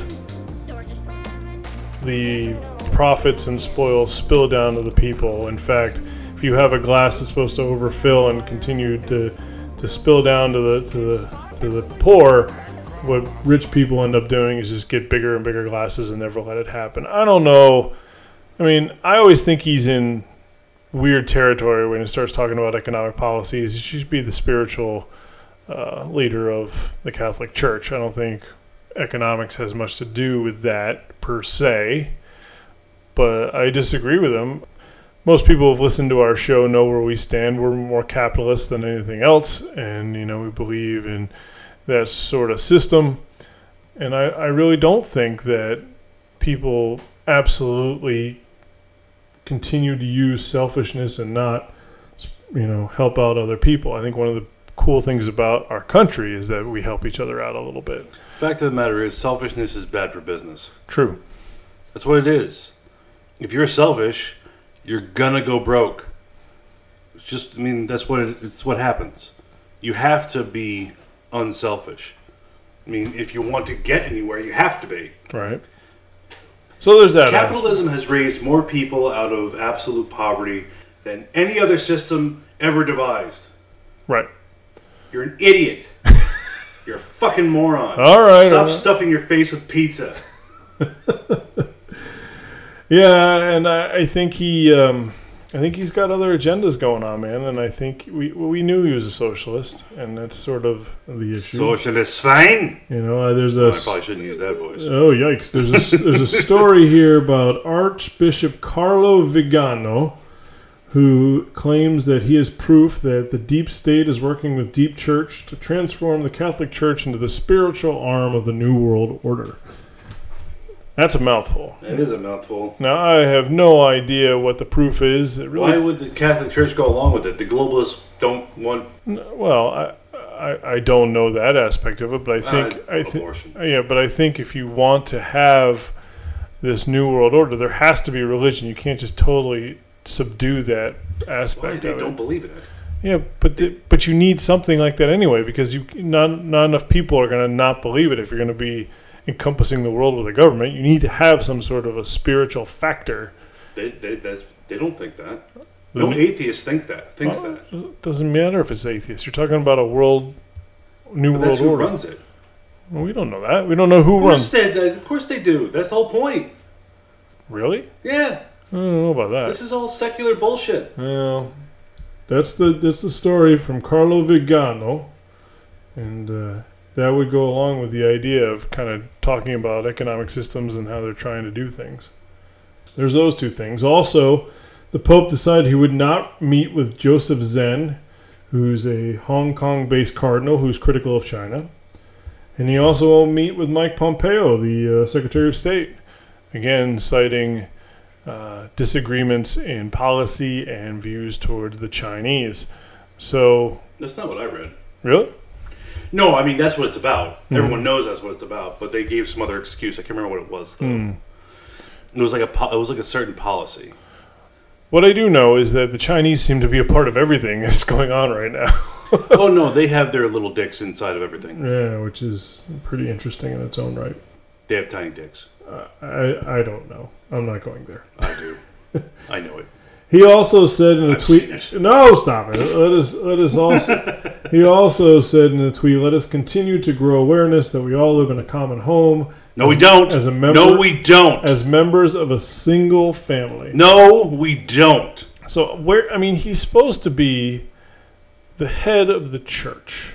the profits and spoils spill down to the people. In fact, if you have a glass that's supposed to overfill and continue to spill down to the poor, what rich people end up doing is just get bigger and bigger glasses and never let it happen. I don't know. I mean, I always think he's in weird territory when he starts talking about economic policies. He should be the spiritual leader of the Catholic Church. I don't think economics has much to do with that per se. But I disagree with him. Most people who have listened to our show know where we stand. We're more capitalist than anything else, and we believe in that sort of system. And I really don't think that people absolutely continue to use selfishness and not, help out other people. I think one of the cool things about our country is that we help each other out a little bit. Fact of the matter is, selfishness is bad for business. True. That's what it is. If you're selfish, you're gonna go broke. It's just, that's what happens. You have to be unselfish. If you want to get anywhere, you have to be. Right. So there's that. Capitalism has raised more people out of absolute poverty than any other system ever devised. Right. You're an idiot. You're a fucking moron. All right. Stop stuffing your face with pizza. Yeah, and I think he I think he's got other agendas going on, man, and I think we knew he was a socialist, and that's sort of the issue. Socialist fine. You know, there's a... I probably shouldn't use that voice. Oh, yikes. There's a story here about Archbishop Carlo Vigano, who claims that he has proof that the deep state is working with deep church to transform the Catholic Church into the spiritual arm of the New World Order. That's a mouthful. It is a mouthful. Now, I have no idea what the proof is. It really, why would the Catholic Church go along with it? The globalists don't want... Well, I don't know that aspect of it, but I think if you want to have this New World Order, there has to be religion. You can't just totally subdue that aspect Why of it. They don't believe in it. Yeah, but you need something like that anyway, because not enough people are going to not believe it if you're going to be encompassing the world with a government. You need to have some sort of a spiritual factor. They don't think that. No atheist thinks that. It doesn't matter if it's atheist. You're talking about a new world who order. Runs it. Well, we don't know that. We don't know who runs. Of course they do. That's the whole point. Really? Yeah. I don't know about that. This is all secular bullshit. Well, that's the story from Carlo Vigano, and that would go along with the idea of kind of talking about economic systems and how they're trying to do things. There's those two things. Also, the Pope decided he would not meet with Joseph Zen, who's a Hong Kong-based cardinal who's critical of China. And he also won't meet with Mike Pompeo, the Secretary of State, again citing disagreements in policy and views toward the Chinese. So That's not what I read. Really? No, I mean, that's what it's about. Everyone knows that's what it's about, but they gave some other excuse. I can't remember what it was, though. It was like a certain policy. What I do know is that the Chinese seem to be a part of everything that's going on right now. Oh, no, they have their little dicks inside of everything. Yeah, which is pretty interesting in its own right. They have tiny dicks. I don't know. I'm not going there. I do. I know it. He also said in a I've tweet... seen it. No, stop it. Let us also... He also said in a tweet, let us continue to grow awareness that we all live in a common home. No, we don't. As a member, no, we don't. As members of a single family. No, we don't. So, he's supposed to be the head of the church.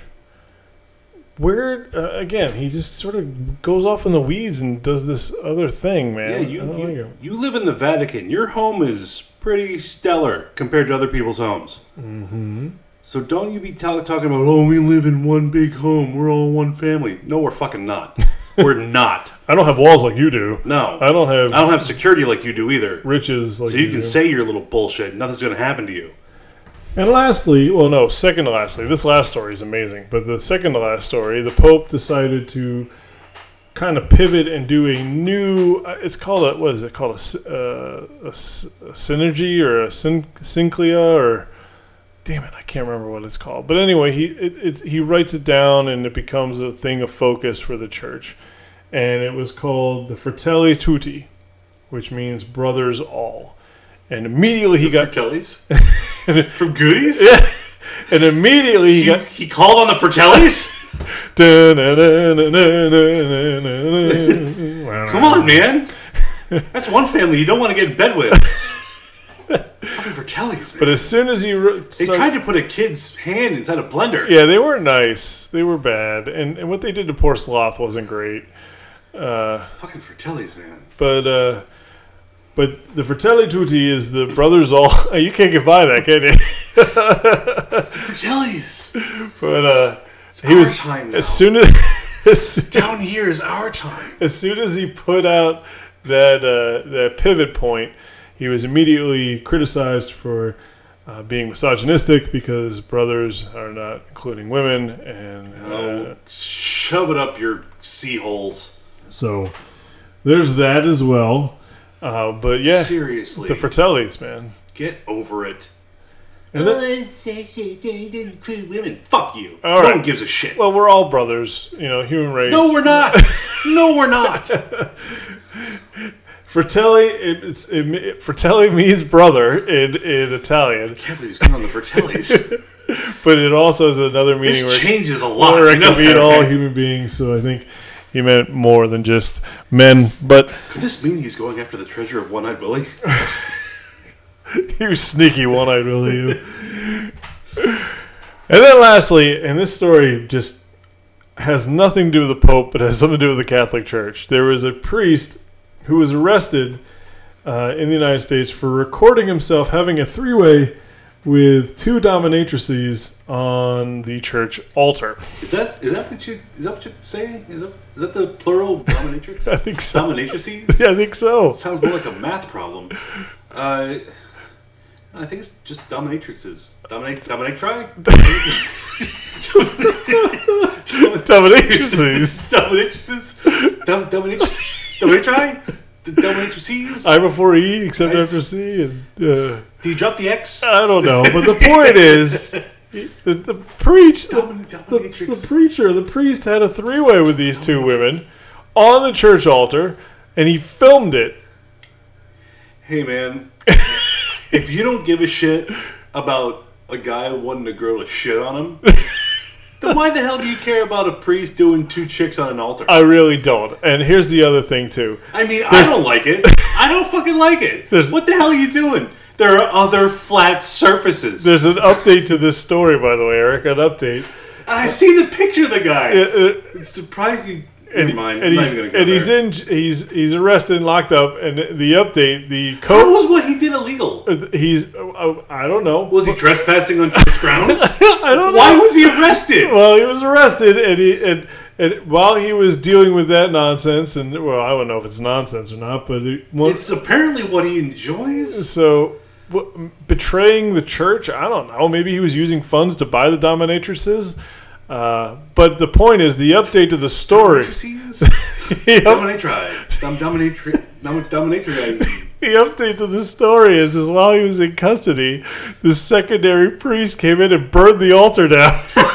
Again, he just sort of goes off in the weeds and does this other thing, man. Yeah, you live in the Vatican. Your home is pretty stellar compared to other people's homes. Mm-hmm. So don't you be talking about, we live in one big home. We're all one family. No, we're fucking not. We're not. I don't have walls like you do. No. I don't have security like you do either. Riches like so you can say your little bullshit. Nothing's going to happen to you. And second to lastly, this last story is amazing, but the second to last story, the Pope decided to kind of pivot and do a new, it's called a synergy or a synclia or, damn it, I can't remember what it's called. But anyway, he writes it down and it becomes a thing of focus for the church. And it was called the Fratelli Tutti, which means brothers all. And immediately he got... Fratellis? From Goodies? Yeah. And immediately he called on the Fratellis? Come on, man. That's one family you don't want to get in bed with. Fucking Fratellis, man. But as soon as they tried to put a kid's hand inside a blender. Yeah, they weren't nice. They were bad. And what they did to poor Sloth wasn't great. Fucking Fratellis, man. But the Fratelli Tutti is the brothers all... You can't get by that, can you? It's the Fratellis. But it's our time now. As soon as... Down here is our time. As soon as he put out that pivot point, he was immediately criticized for being misogynistic because brothers are not including women. And shove it up your sea holes. So there's that as well. But yeah, seriously, the Fratellis, man, get over it. And didn't include women. Fuck you. No one gives a shit. Well, we're all brothers, human race. No, we're not. No, we're not. Fratelli, Fratelli means brother in Italian. I can't believe he's coming on the Fratellis. But it also has another meaning. This changes a lot. Where it can mean all human beings. So I think he meant more than just men. But could this mean he's going after the treasure of One-Eyed Willie? You sneaky one-eyed Willie, you. And then lastly, and this story just has nothing to do with the Pope, but has something to do with the Catholic Church. There was a priest who was arrested in the United States for recording himself having a three-way with two dominatrices on the church altar. Is that what you say? Is that the plural dominatrix? I think so. Dominatrices? Yeah, I think so. Sounds more like a math problem. I think it's just dominatrixes. Dominatri? Dominatrices. Dominatri? Dominatrices? I before E, except after C. And, Do you drop the X? I don't know, but the point is, the priest had a three-way with these two women on the church altar, and he filmed it. Hey, man. If you don't give a shit about a guy wanting a girl to shit on him, then why the hell do you care about a priest doing two chicks on an altar? I really don't. And here's the other thing, too. I mean, I don't like it. I don't fucking like it. What the hell are you doing? There are other flat surfaces. There's an update to this story, by the way, Eric. An update. And I've seen the picture of the guy. I'm surprised he... Never mind. I'm not even gonna go there. He's arrested and locked up. And the update, the how was what he did illegal? I don't know. Was he trespassing on church grounds? I don't know. Why was he arrested? Well, he was arrested, and while he was dealing with that nonsense, and well, I don't know if it's nonsense or not, but it's apparently what he enjoys. So. Betraying the church? I don't know. Maybe he was using funds to buy the dominatrices. But the point is, the update to the story. The update to the story is while he was in custody, the secondary priest came in and burned the altar down.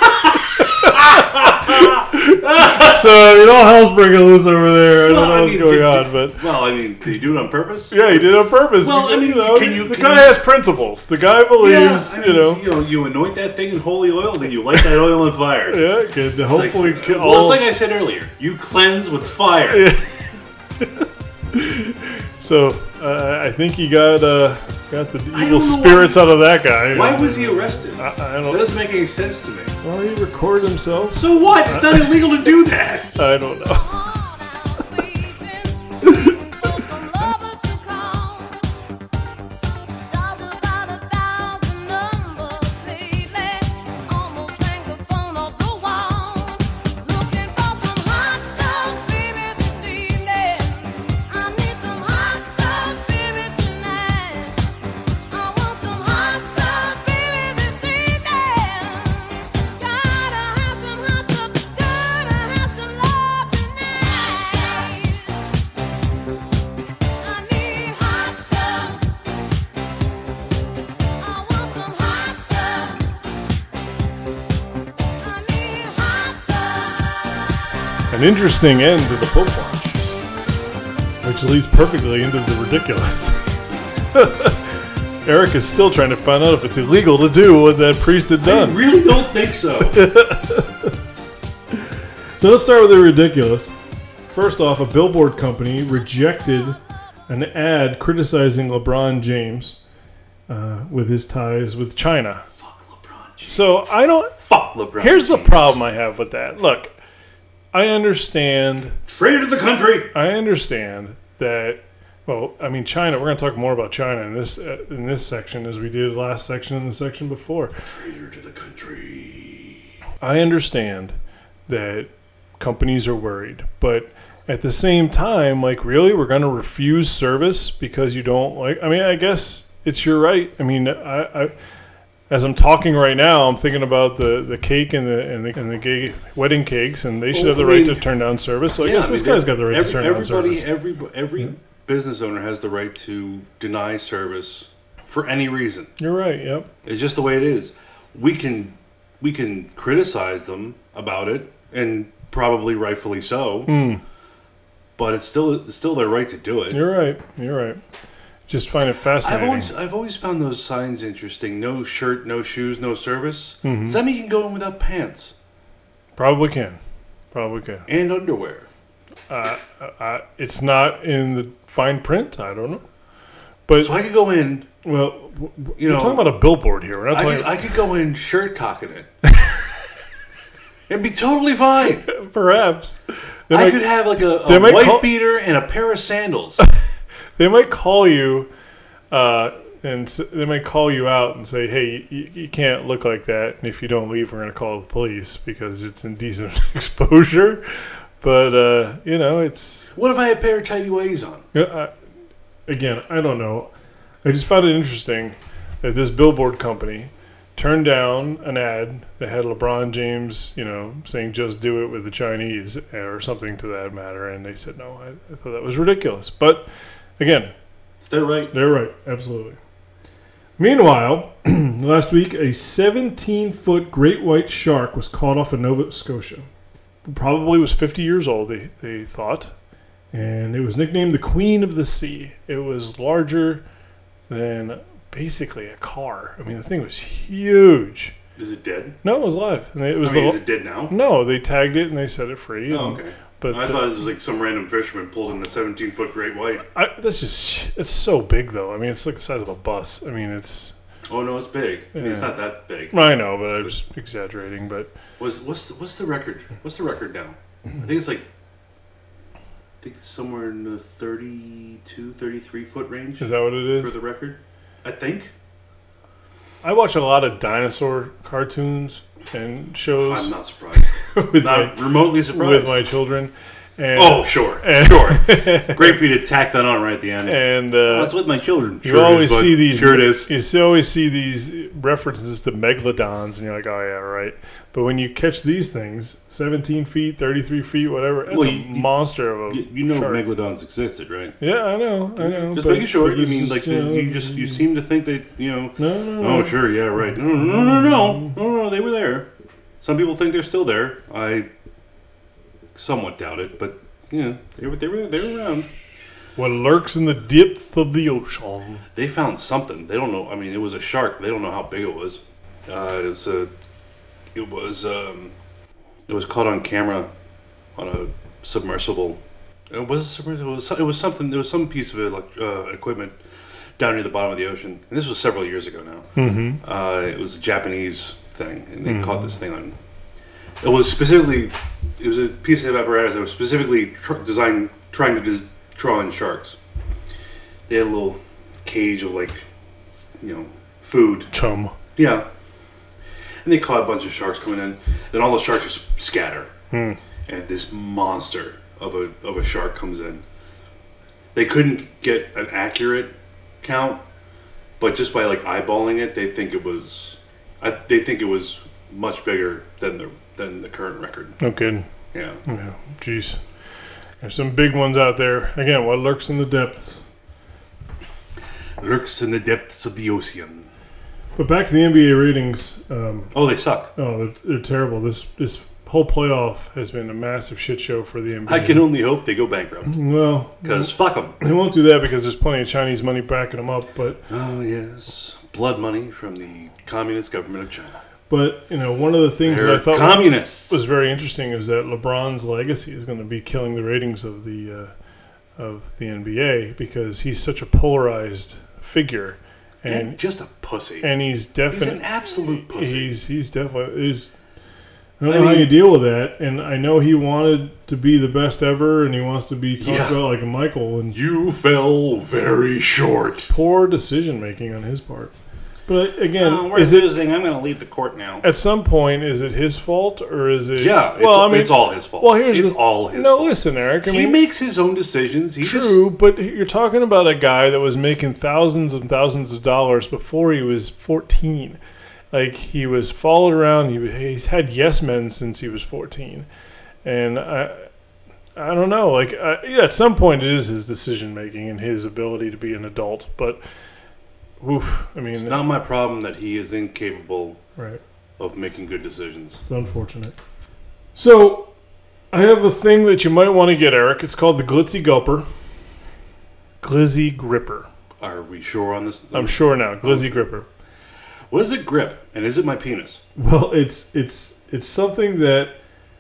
So, all hell's breaking loose over there. I don't know what's going on, but... Well, did he do it on purpose? Yeah, he did it on purpose. Well, because, the guy has principles. The guy believes, you anoint that thing in holy oil, then you light that oil on fire. Yeah, good. Hopefully... It's like I said earlier. You cleanse with fire. Yeah. So, I think he got the evil spirits out of that guy. Why was he arrested? I don't know. That doesn't make any sense to me. Well, he recorded himself. So what? It's not illegal to do that. I don't know. An interesting end to the Pope Watch, which leads perfectly into the ridiculous. Eric is still trying to find out if it's illegal to do what that priest had done. I really don't think so. So let's start with the ridiculous. First off, a billboard company rejected an ad criticizing LeBron James with his ties with China. Fuck LeBron James. So I don't... Fuck LeBron Here's James. the problem I have with that. Look, I understand... Traitor to the country! I understand that... Well, China, we're going to talk more about China in this section as we did last section and the section before. Traitor to the country. I understand that companies are worried, but at the same time, really, we're going to refuse service because you don't like... I guess it's your right. I as I'm talking right now, I'm thinking about the cake and the gay wedding cakes, and they should have the right to turn down service. So I guess this guy's got the right to turn down service. Every business owner has the right to deny service for any reason. You're right. Yep. It's just the way it is. We can criticize them about it, and probably rightfully so. But it's still their right to do it. You're right. Just find it fascinating. I've always found those signs interesting. No shirt, no shoes, no service. Mm-hmm. Does that mean you can go in without pants? Probably can. And underwear. It's not in the fine print. I don't know. But so I could go in Well, You we're know, talking about a billboard here. We're not talking I could go in shirt cocking it. It'd be totally fine. perhaps. I could have like a they might wife call- beater and a pair of sandals. They might call you, they might call you out and say, "Hey, you can't look like that. And if you don't leave, we're going to call the police because it's indecent exposure." But it's What if I had a pair of tighty whities on? again, I don't know. I just found it interesting that this billboard company turned down an ad that had LeBron James, saying "just do it" with the Chinese or something to that matter, and they said no. I thought that was ridiculous. But again, Is that right? they're right, absolutely. Meanwhile, last week a 17-foot great white shark was caught off in Nova Scotia. Probably was 50 years old, they thought, and it was nicknamed the Queen of the Sea. It was larger than basically a car. I mean, the thing was huge. Is it dead? No, it was alive. And it was Is it dead now? No, they tagged it and they set it free. Oh, and- okay. But I thought it was like some random fisherman pulled in a 17-foot great white. it's so big though. I mean, it's like the size of a bus. I mean, it's. Oh no, it's big. I mean, it's Yeah. not that big. I know, but I'm just exaggerating. But What's the record? What's the record now? I think it's somewhere in the 32, 33 foot range is that what it for is? the record. I think. I watch a lot of dinosaur cartoons and shows I'm not surprised. with Not remotely surprised. with my children. And, Oh, sure. Sure. Great for you to tack that on right at the end. And That's with my children. you always see these. Sure it is. You always see these references to megalodons, and you're like, "Oh yeah, right." But when you catch these things, 17 feet, 33 feet, whatever, it's Well, a monster of a You know shark. megalodons existed, right? Yeah, I know. Just but- making sure. but You it's mean just, you seem to think that No. Oh, sure, yeah, right. No. They were there. Some people think they're still there. I somewhat doubt it, but yeah, they were around. What lurks in the depth of the ocean? They found something. They don't know. I mean, it was a shark. They don't know how big it was. It was caught on camera on a submersible. It was a submersible. It was something. There was some piece of equipment down near the bottom of the ocean. And this was several years ago now. Mm-hmm. It was a Japanese thing, and they caught this thing on. It was a piece of apparatus that was specifically designed trying to draw in sharks. They had a little cage of food. Chum. Yeah. And they caught a bunch of sharks coming in. Then all the sharks just scatter. And this monster of a shark comes in. They couldn't get an accurate count, but just by eyeballing it, they think it was much bigger than the current record. No kidding. Yeah. Yeah. Jeez. There's some big ones out there. Again, what lurks in the depths. Lurks in the depths of the ocean. But back to the NBA ratings. They suck. They're terrible. This whole playoff has been a massive shit show for the NBA. I can only hope they go bankrupt. Well, Because fuck them. they won't do that because there's plenty of Chinese money backing them up. But Oh, yes. Blood money from the Communist government of China. one of the things that I They're thought communists. was very interesting is that LeBron's legacy is going to be killing the ratings of the NBA because he's such a polarized figure, and just a pussy. and he's He's definitely an absolute pussy. He's definitely. I don't know how you deal with that, and I know he wanted to be the best ever, and he wants to be talked about like a Michael, and You fell very short. poor decision making on his part. But again, We're is it losing. I'm going to leave the court now. at some point? Is it his fault or is it? Yeah, it's all his fault. Well, here's it's all his no. fault. Listen, Eric. I He mean, makes his own decisions. He true, but you're talking about a guy that was making thousands and thousands of dollars before he was 14. Like, he was followed around. He's had yes men since he was 14. And I don't know. Like, at some point, it is his decision making and his ability to be an adult. But, oof, I mean, It's not my problem that he is incapable right. of making good decisions. It's unfortunate. So, I have a thing that you might want to get, Eric. It's called the Glitzy Gulper. Glizzy Gripper. Are we sure on this? I'm sure now. Glizzy Gripper. What does it grip? And is it my penis? Well, it's something that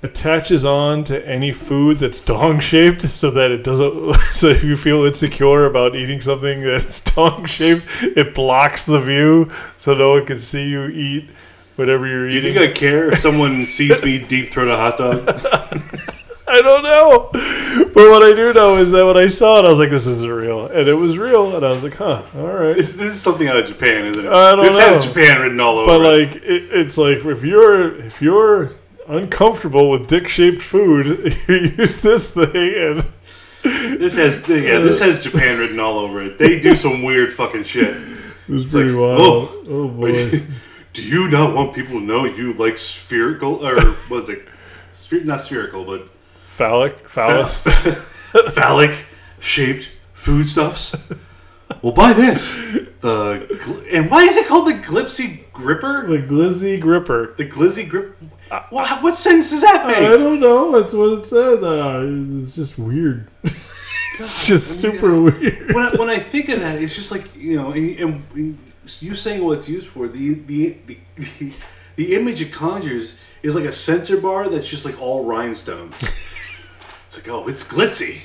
attaches on to any food that's dong shaped, so that it doesn't. So if you feel insecure about eating something that's dong shaped, it blocks the view, so no one can see you eat whatever you're Do you eating. think I care if someone sees me deep throat a hot dog? I don't know, but what I do know is that when I saw it, I was like, "This isn't real," and it was real, and I was like, "Huh, all right." This is something out of Japan, isn't it? I don't this know. has Japan written all over But it. like, it's like if you're uncomfortable with dick-shaped food, you use this thing, and This has Japan written all over it. They do some weird fucking shit. it was pretty like, wild. whoa. Oh boy. Do you not want people to know you like spherical, or what's it? Not spherical, but Phallus. phallic shaped foodstuffs? Well, buy this. And why is it called the Glipsy Gripper? The glizzy gripper. The Glizzy Grip. What sense does that make? I don't know. That's what it said. It's just weird. It's just super weird. When I think of that, it's just like, and you saying what it's used for. The image it conjures is like a sensor bar that's just like all rhinestones. It's like, oh, it's glitzy.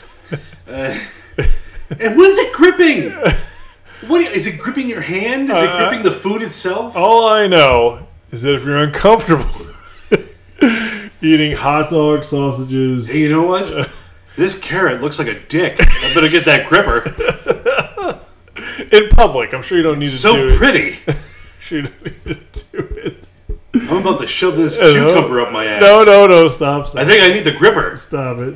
And what is it gripping? Is it gripping your hand? Is it gripping the food itself? All I know is that if you're uncomfortable eating hot dog sausages, Hey, you know what? This carrot looks like a dick. I better get that gripper. in public, I'm sure you don't need to do So it. pretty. Sure you don't need to do it. I'm about to shove this cucumber up my ass. No, stop. I think I need the gripper. Stop it.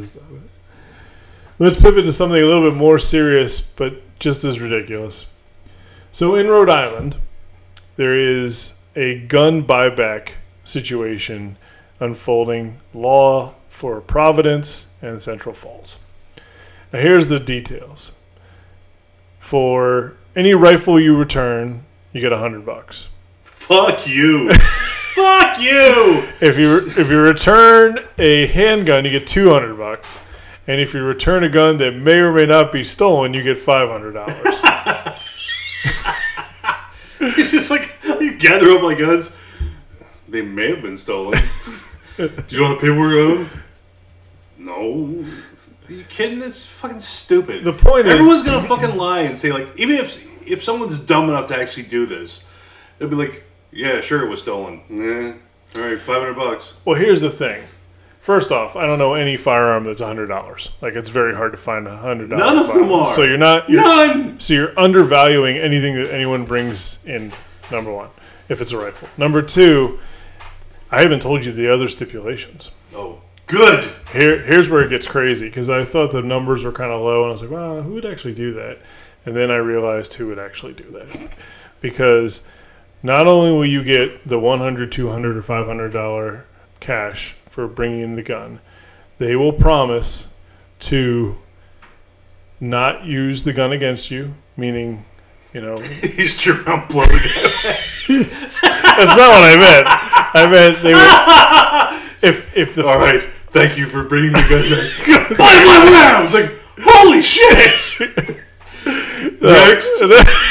Let's pivot to something a little bit more serious, but just as ridiculous. So in Rhode Island, there is a gun buyback situation unfolding, law for Providence and Central Falls. Now here's the details. For any rifle you return, you get $100. Fuck you. Fuck you. If you return a handgun, you get $200. And if you return a gun that may or may not be stolen, you get $500. It's just like, you gather up my guns. They may have been stolen. Do you want the paperwork on them? No. Are you kidding? That's fucking stupid. The point is- everyone's gonna fucking lie and say, like, even if someone's dumb enough to actually do this, they'll be like, yeah, sure, it was stolen. All right, $500. Well, here's the thing. First off, I don't know any firearm that's $100. Like, it's very hard to find $100. None of them firearm. are. So None. So you're undervaluing anything that anyone brings in. Number one, if it's a rifle. Number two, I haven't told you the other stipulations. Oh, good. Here's where it gets crazy, because I thought the numbers were kind of low, and I was like, wow, who would actually do that? And then I realized who would actually do that. Because not only will you get the $100, $200, or $500 cash for bringing in the gun, they will promise to not use the gun against you, meaning, He's Jerome blowing it. that's not what I meant. I meant they would, if the All right, thank you for bringing the gun back. Blah. I was like, holy shit. Next.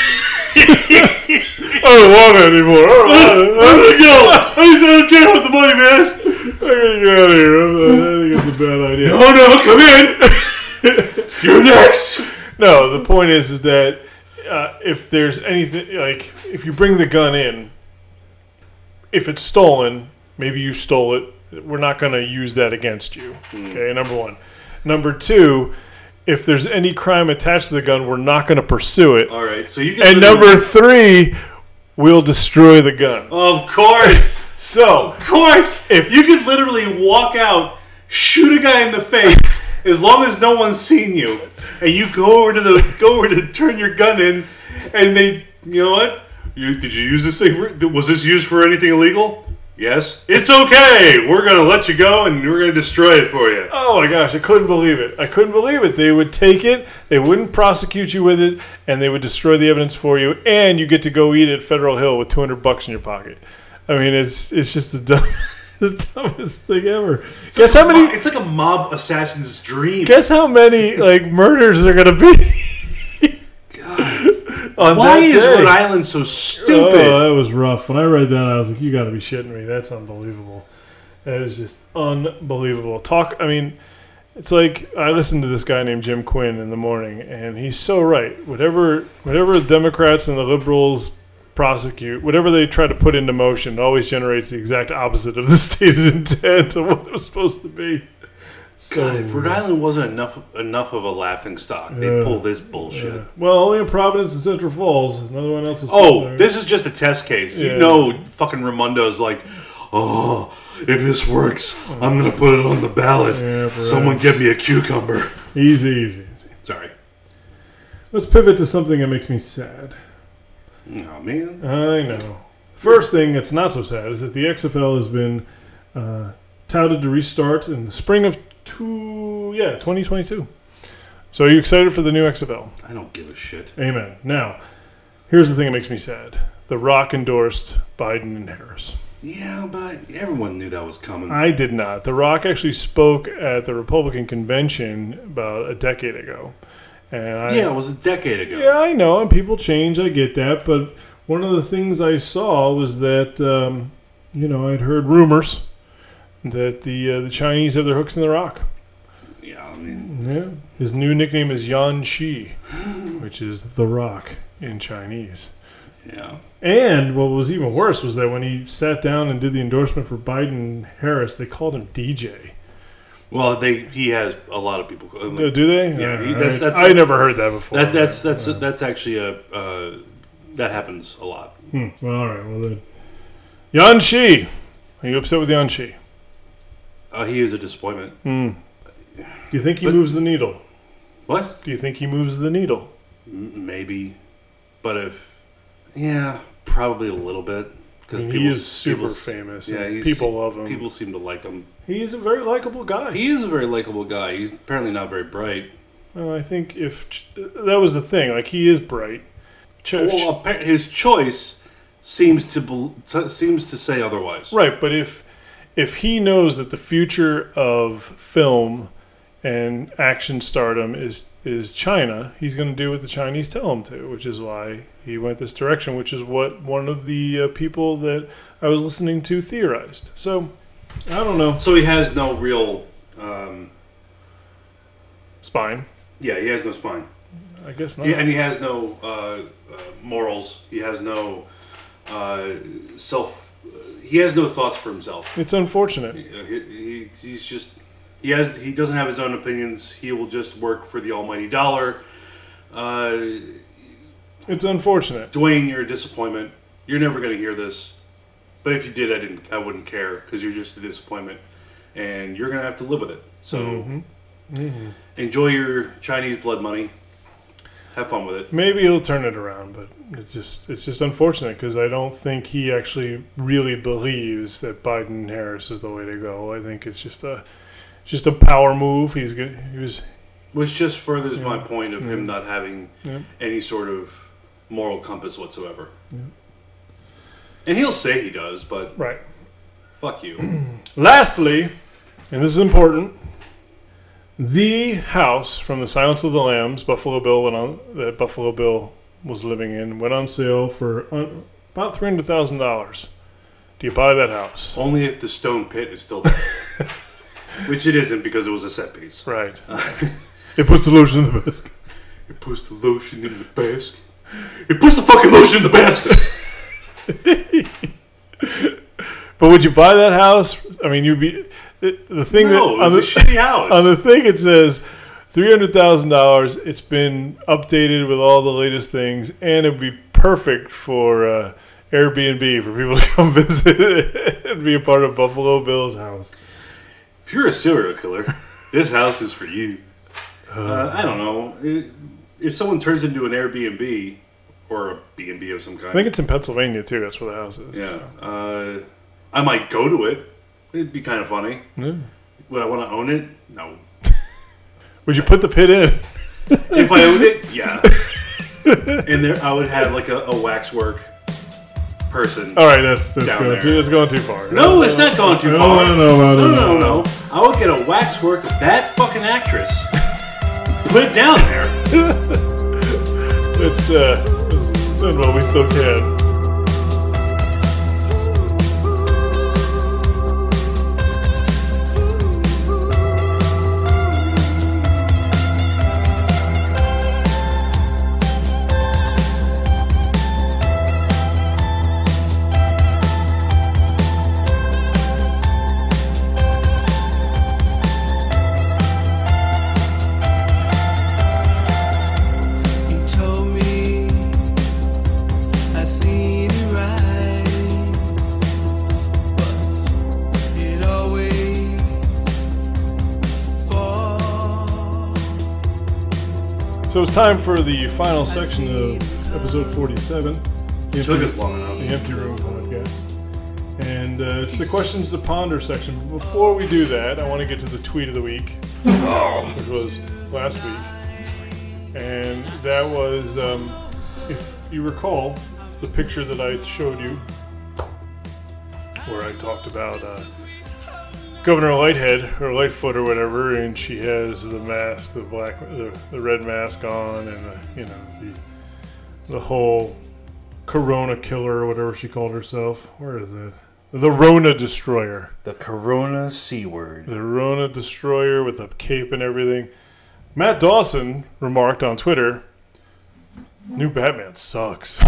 I don't want it anymore. I'm gonna go. I don't care about the money, man. I'm gonna get out of here. I think it's a bad idea. No, come in. You're next. No, the point is that if there's anything, like, if you bring the gun in, if it's stolen, maybe you stole it, we're not going to use that against you. Okay, number one. Number two, if there's any crime attached to the gun, we're not going to pursue it. All right, so you can. And number three, we'll destroy the gun. Of course. So, Of course. If you could literally walk out, shoot a guy in the face, as long as no one's seen you, and you go over to turn your gun in, and they, you know what? Did you use this thing? Was this used for anything illegal? Yes. It's okay. We're gonna let you go, and we're gonna destroy it for you. oh my gosh, I couldn't believe it. They would take it, they wouldn't prosecute you with it, and they would destroy the evidence for you, and you get to go eat at Federal Hill with $200 in your pocket. I mean, it's just the dumbest thing ever. Guess how many? It's like a mob assassin's dream. Guess how many murders are gonna be? On Why that is day? Rhode Island so stupid? Oh, that was rough. When I read that, I was like, "You got to be shitting me! That's unbelievable." That is just unbelievable. It's like I listen to this guy named Jim Quinn in the morning, and he's so right. Whatever the Democrats and the liberals prosecute, whatever they try to put into motion, always generates the exact opposite of the stated intent of what it was supposed to be. So, God, if Rhode Island wasn't enough of a laughing stock, they'd pull this bullshit. Well, only in Providence and Central Falls. Another one else is. This is just a test case. Yeah. You know, fucking Raimundo's like, oh, if this works, I'm gonna put it on the ballot. Yeah, Someone get me a cucumber. Easy. Sorry. Let's pivot to something that makes me sad. Oh man. I know. First thing that's not so sad is that the XFL has been touted to restart in the spring of 2022. So are you excited for the new XFL? I don't give a shit. Amen. Now, here's the thing that makes me sad. The Rock endorsed Biden and Harris. Yeah, but everyone knew that was coming. I did not. The Rock actually spoke at the Republican convention about a decade ago. And it was a decade ago. Yeah, I know, and people change, I get that, but one of the things I saw was that, I'd heard rumors that the Chinese have their hooks in the Rock. Yeah, I mean... Yeah. His new nickname is Yan Shi, which is The Rock in Chinese. Yeah. And what was even worse was that when he sat down and did the endorsement for Biden and Harris, they called him DJ. Well, he has a lot of people. Do they? Yeah, that's I never heard that before. That's actually that happens a lot. Well, all right. Well, then, Yan Shi. Are you upset with Yan Shi? He is a disappointment. Do you think he moves the needle? What? Do you think he moves the needle? Maybe, but probably a little bit. Because he is super famous. Yeah, people love him. People seem to like him. He's a very likable guy. He is a very likable guy. He's apparently not very bright. Well, I think that was the thing. Like, he is bright. His choice seems to say otherwise. Right, but if he knows that the future of film and action stardom is China, he's going to do what the Chinese tell him to, which is why he went this direction, which is what one of the people that I was listening to theorized. So, I don't know. So he has no real... spine. Yeah, he has no spine. I guess not. Yeah, and he has no morals. He has no he has no thoughts for himself. It's unfortunate. He's just... He doesn't have his own opinions. He will just work for the almighty dollar. It's unfortunate. Dwayne, you're a disappointment. You're never going to hear this. But if you did, I wouldn't care, because you're just a disappointment. And you're going to have to live with it. So enjoy your Chinese blood money. Have fun with it. Maybe he'll turn it around, but it's just unfortunate, because I don't think he actually really believes that Biden and Harris is the way to go. I think it's just a power move. Which just furthers my point of him not having any sort of moral compass whatsoever. Yeah. And he'll say he does, but right. Fuck you. Lastly, and this is important, the house from the Silence of the Lambs that Buffalo Bill was living in went on sale for about $300,000. Do you buy that house? Only if the stone pit is still there. Which it isn't, because it was a set piece. Right. It puts the lotion in the basket. It puts the lotion in the basket. It puts the fucking lotion in the basket. But would you buy that house? I mean, you'd be the thing no, that it's a shitty house. On the thing it says $300,000. It's been updated with all the latest things, and it'd be perfect for Airbnb for people to come visit and be a part of Buffalo Bill's house. If you're a serial killer, this house is for you. I don't know. If someone turns into an Airbnb or a B&B of some kind. I think it's in Pennsylvania, too. That's where the house is. Yeah. So. I might go to it. It'd be kind of funny. Yeah. Would I want to own it? No. Would you put the pit in? If I owned it, yeah. And there, I would have like a waxwork person. All right, that's going too far. No, it's not going too far. No. I would get a waxwork of that fucking actress. Put it down there. It's doing what we still can. So it's time for the final section of episode 47. It took us long enough. The Empty Room podcast. And it's the questions to ponder section. But before we do that, I want to get to the tweet of the week, which was last week. And that was, if you recall, the picture that I showed you, where I talked about Governor Lighthead or Lightfoot or whatever, and she has the mask, the red mask on, and the whole Corona killer or whatever she called herself. Where is it? The Rona Destroyer. The Corona C word. The Rona Destroyer with a cape and everything. Matt Dawson remarked on Twitter, "New Batman sucks."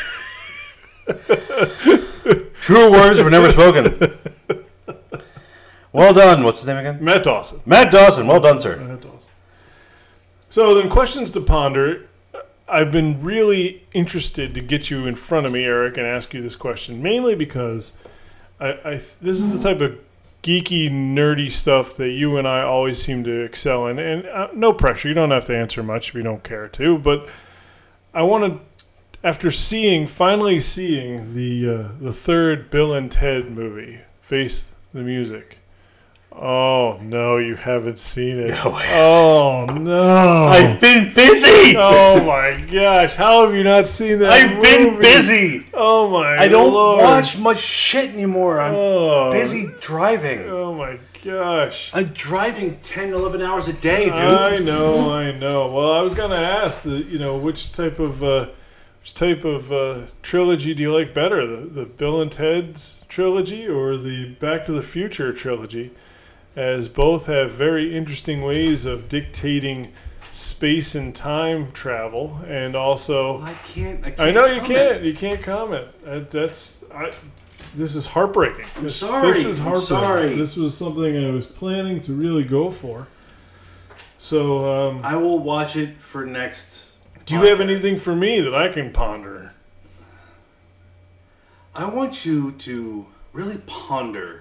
True words were never spoken. Well done. What's his name again? Matt Dawson. Matt Dawson. Well done, sir. Matt Dawson. So then, questions to ponder. I've been really interested to get you in front of me, Eric, and ask you this question, mainly because this is the type of geeky, nerdy stuff that you and I always seem to excel in. And no pressure. You don't have to answer much if you don't care to. But I want to, after finally seeing the third Bill and Ted movie, Face the Music. Oh, no, you haven't seen it. No, oh, no. I've been busy. Oh, my gosh. How have you not seen that I've been movie? busy. Oh, my I don't Lord. watch much shit anymore. I'm busy driving. Oh, my gosh. I'm driving 10, 11 hours a day, dude. I know. Well, I was going to ask, which type of trilogy do you like better? The Bill and Ted's trilogy or the Back to the Future trilogy? As both have very interesting ways of dictating space and time travel, and also I can't I know you comment. can't. You can't comment. This is heartbreaking. I'm sorry. This is heartbreaking. I'm sorry. This was something I was planning to really go for. So I will watch it for next. do you have anything for me that I can ponder? I want you to really ponder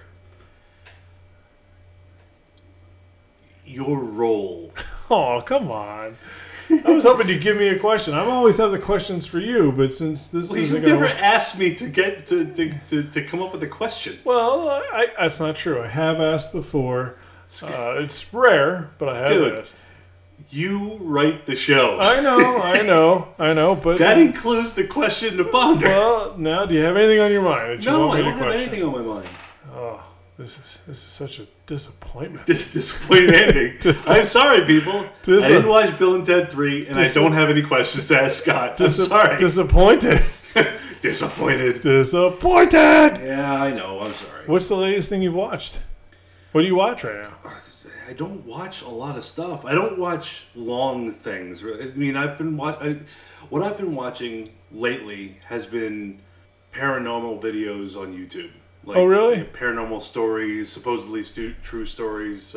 your role. Oh, come on. I was hoping you'd give me a question. I always have the questions for you, but since this Well, isn't you've going never to... asked me to get to come up with a question. Well, that's not true. I have asked before. It's rare, but I have Dude. asked. You write the show. I know, but... That includes the question to ponder. Well, now, do you have anything on your mind that you No, want I me don't to have question? anything on my mind. Oh, this is such a disappointment. Disappointing ending. I'm sorry, people. I didn't watch Bill and Ted 3, and I don't have any questions to ask Scott. I'm sorry. Disappointed. Disappointed. Disappointed. Yeah, I know. I'm sorry. What's the latest thing you've watched? What do you watch right now? I don't watch a lot of stuff. I don't watch long things. I mean, what I've been watching lately has been paranormal videos on YouTube. Like, Oh, really? Paranormal stories, supposedly true stories,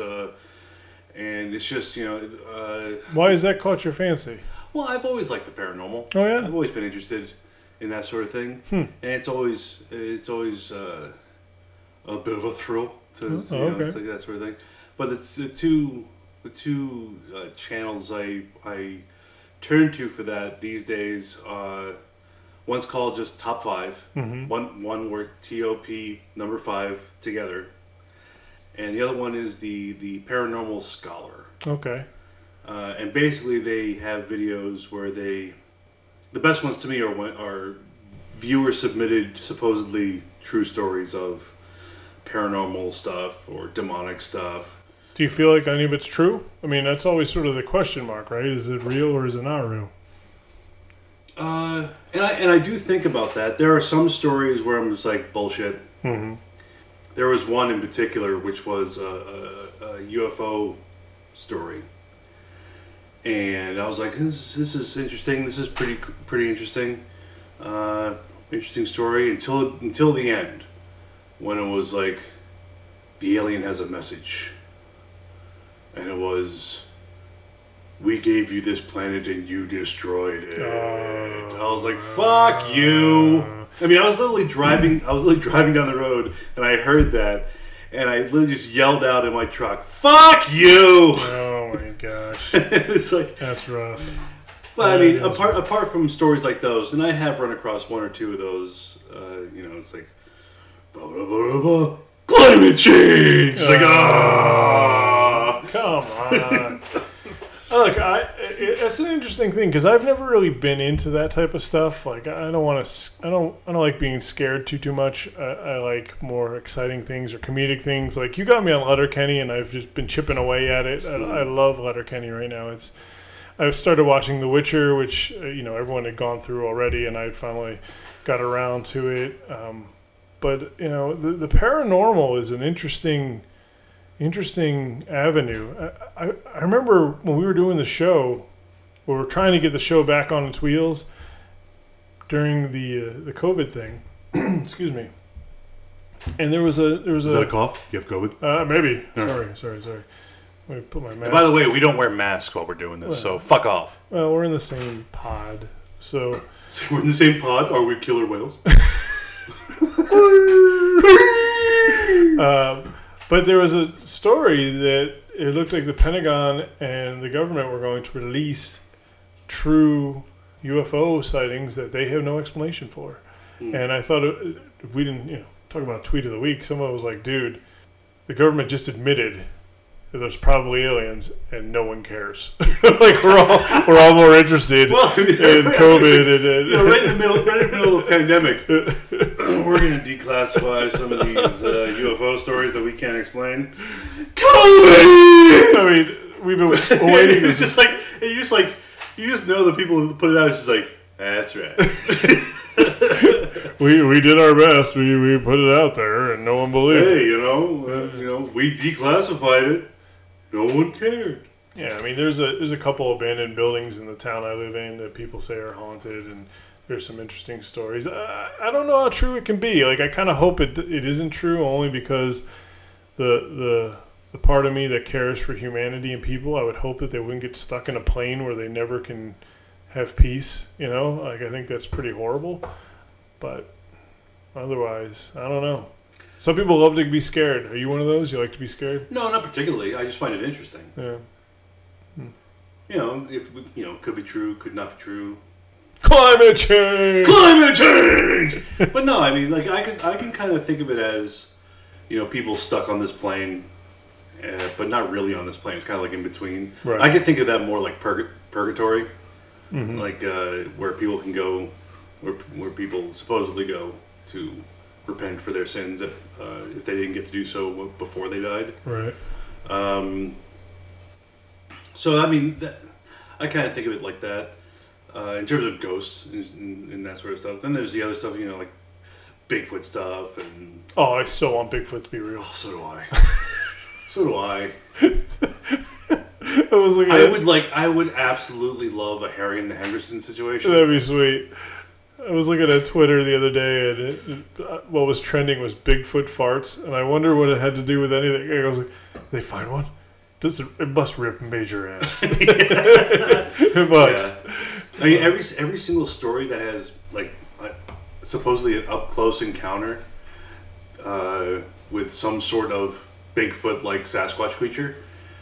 and it's just Why has that caught your fancy? well, I've always liked the paranormal. Oh, yeah? I've always been interested in that sort of thing, and it's always a bit of a thrill to okay. it's like that sort of thing. But it's the two channels I turn to for that these days. One's called just Top 5. Mm-hmm. One were TOP number 5 together, and the other one is the Paranormal Scholar. Okay. And basically, they have videos where the best ones to me are viewer submitted, supposedly true stories of paranormal stuff or demonic stuff. Do you feel like any of it's true? I mean, that's always sort of the question mark, right? Is it real or is it not real? And I do think about that. There are some stories where I'm just like, bullshit. Mm-hmm. There was one in particular which was a UFO story, and I was like, this is interesting. This is pretty interesting. Interesting story until the end, when it was like, the alien has a message, and it was, we gave you this planet and you destroyed it. I was like, fuck you. I mean, I was literally driving down the road, and I heard that, and I literally just yelled out in my truck, fuck you. Oh my gosh. It was like, That's rough. Well, I mean, apart from stories like those, and I have run across one or two of those. It's like climate change. It's like come on. Look, it's an interesting thing because I've never really been into that type of stuff. Like, I don't like being scared too much. I like more exciting things or comedic things. Like, you got me on Letterkenny, and I've just been chipping away at it. I love Letterkenny right now. I've started watching The Witcher, which everyone had gone through already, and I finally got around to it. But the paranormal is an interesting avenue. I remember when we were doing the show, we were trying to get the show back on its wheels during the COVID thing. Excuse me. And there was a. Is that a cough? You have COVID? Maybe. Right. Sorry. Let me put my mask. And by the way, we don't wear masks while we're doing this, so fuck off. Well, we're in the same pod, so we're in the same pod. Are we killer whales? But there was a story that it looked like the Pentagon and the government were going to release true UFO sightings that they have no explanation for. And I thought if we didn't, talk about tweet of the week, someone was like, dude, the government just admitted that there's probably aliens and no one cares. Like we're all more interested in COVID and right in the middle of the pandemic. We're going to declassify some of these UFO stories that we can't explain. COVID! I mean, we've been waiting. It's just like you just know the people who put it out. It's just like that's right. we did our best. We put it out there, and no one believed it. Hey, we declassified it. No one cared. Yeah, I mean, there's a couple abandoned buildings in the town I live in that people say are haunted, and there's some interesting stories. I don't know how true it can be. Like, I kind of hope it isn't true, only because the part of me that cares for humanity and people, I would hope that they wouldn't get stuck in a plane where they never can have peace. Like, I think that's pretty horrible. But otherwise, I don't know. Some people love to be scared. Are you one of those? You like to be scared? No, not particularly. I just find it interesting. Yeah. Could be true, could not be true. Climate change! But no, I mean, like, I can kind of think of it as, people stuck on this plane, but not really on this plane. It's kind of like in between. Right. I could think of that more like purgatory, like where people can go, where people supposedly go to repent for their sins if they didn't get to do so before they died. Right. So, I mean, I kind of think of it like that. In terms of ghosts and that sort of stuff. Then there's the other stuff, like Bigfoot stuff and... Oh, I so want Bigfoot to be real. Oh, so do I. So do I. I would absolutely love a Harry and the Henderson situation. That'd be sweet. I was looking at Twitter the other day, and what was trending was Bigfoot farts, and I wonder what it had to do with anything. I was like, they find one? It must rip major ass. It must. Yeah. I mean, every single story that has like supposedly an up close encounter with some sort of Bigfoot-like Sasquatch creature,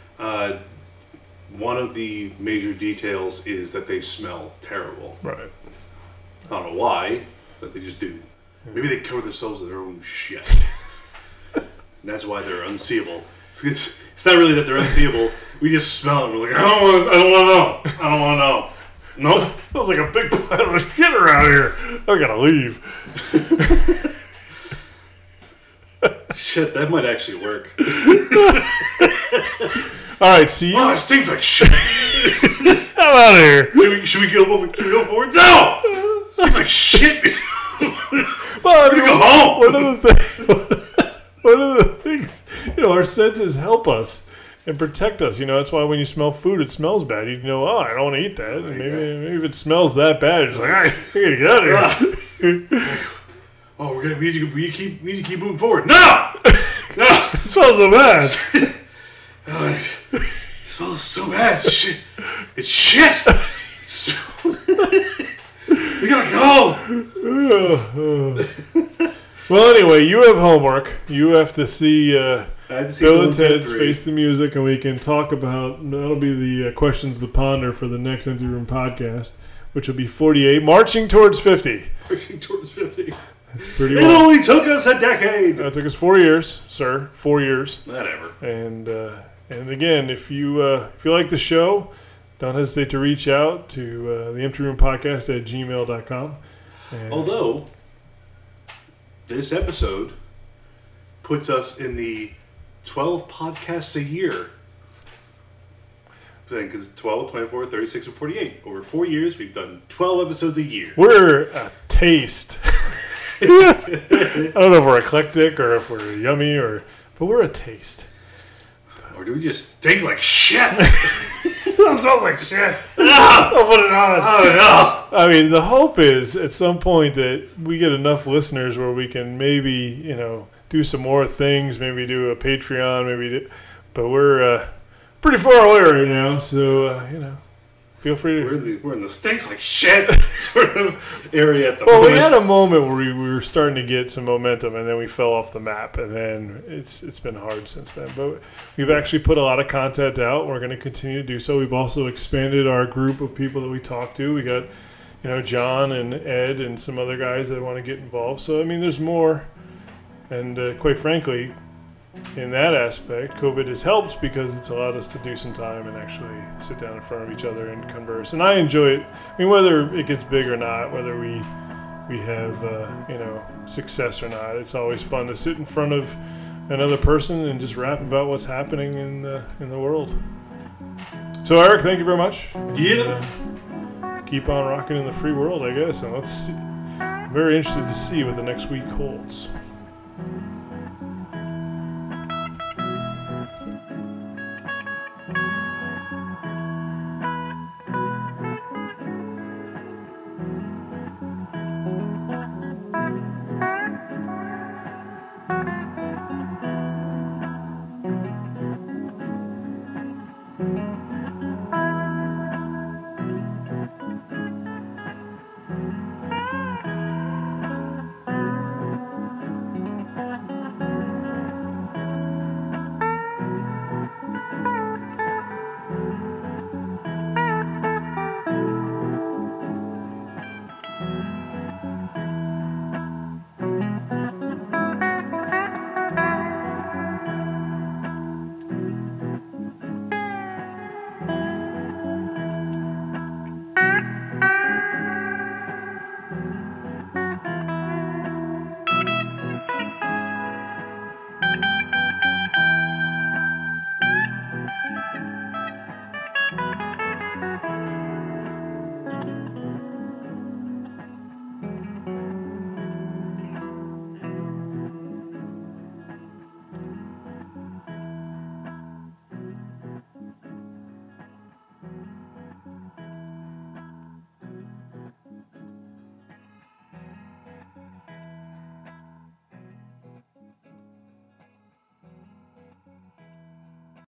one of the major details is that they smell terrible. Right. I don't know why, but they just do. Maybe they cover themselves in their own shit. And that's why they're unseeable. It's not really that they're unseeable. We just smell them. We're like, I don't want to know. Nope. There's like a big pile of shit around here. I gotta leave. Shit, that might actually work. All right, see you. Oh, it stinks like shit. I'm out of here. Should we go forward? No! It stinks like shit. Well, I mean, go home. One of the things, our senses help us and protect us. That's why when you smell food, it smells bad. I don't want to eat that. And maybe if it smells that bad, it's like, I gotta get out of here. Oh, we need to keep moving forward. No! It smells so bad. It smells so bad. It's shit. We gotta go. Well, anyway, you have homework. You have to see I had to see Bill and Ted Ted's 3. Face the Music, and we can talk about, that'll be the questions to ponder for the next Empty Room podcast, which will be 48, marching towards 50. Pushing towards 50. Pretty It well. only took us a decade. It took us 4 years, sir. 4 years. Whatever. And again, if you like the show, don't hesitate to reach out to the Empty Room Podcast at gmail.com. And Although, this episode puts us in the 12 podcasts a year thing, because 12, 24, 36, and 48. Over 4 years, we've done 12 episodes a year. we're a taste. I don't know if we're eclectic or if we're yummy, but we're a taste. Or do we just stink like shit? It smells like shit. I'll put it on. Oh, I mean, the hope is at some point that we get enough listeners where we can maybe, do some more things, maybe do a Patreon, but we're pretty far away right now, so, feel free no. to... We're in the stinks like shit sort of area at the Well, moment. we had a moment where we were starting to get some momentum, and then we fell off the map, and then it's been hard since then. But we've actually put a lot of content out. We're going to continue to do so. We've also expanded our group of people that we talk to. We got, John and Ed and some other guys that want to get involved. So, I mean, there's more. And quite frankly, in that aspect, COVID has helped because it's allowed us to do some time and actually sit down in front of each other and converse. And I enjoy it. I mean, whether it gets big or not, whether we have success or not, it's always fun to sit in front of another person and just rap about what's happening in the world. So, Eric, thank you very much. Yeah. And, keep on rocking in the free world, I guess. And let's see. I'm very interested to see what the next week holds.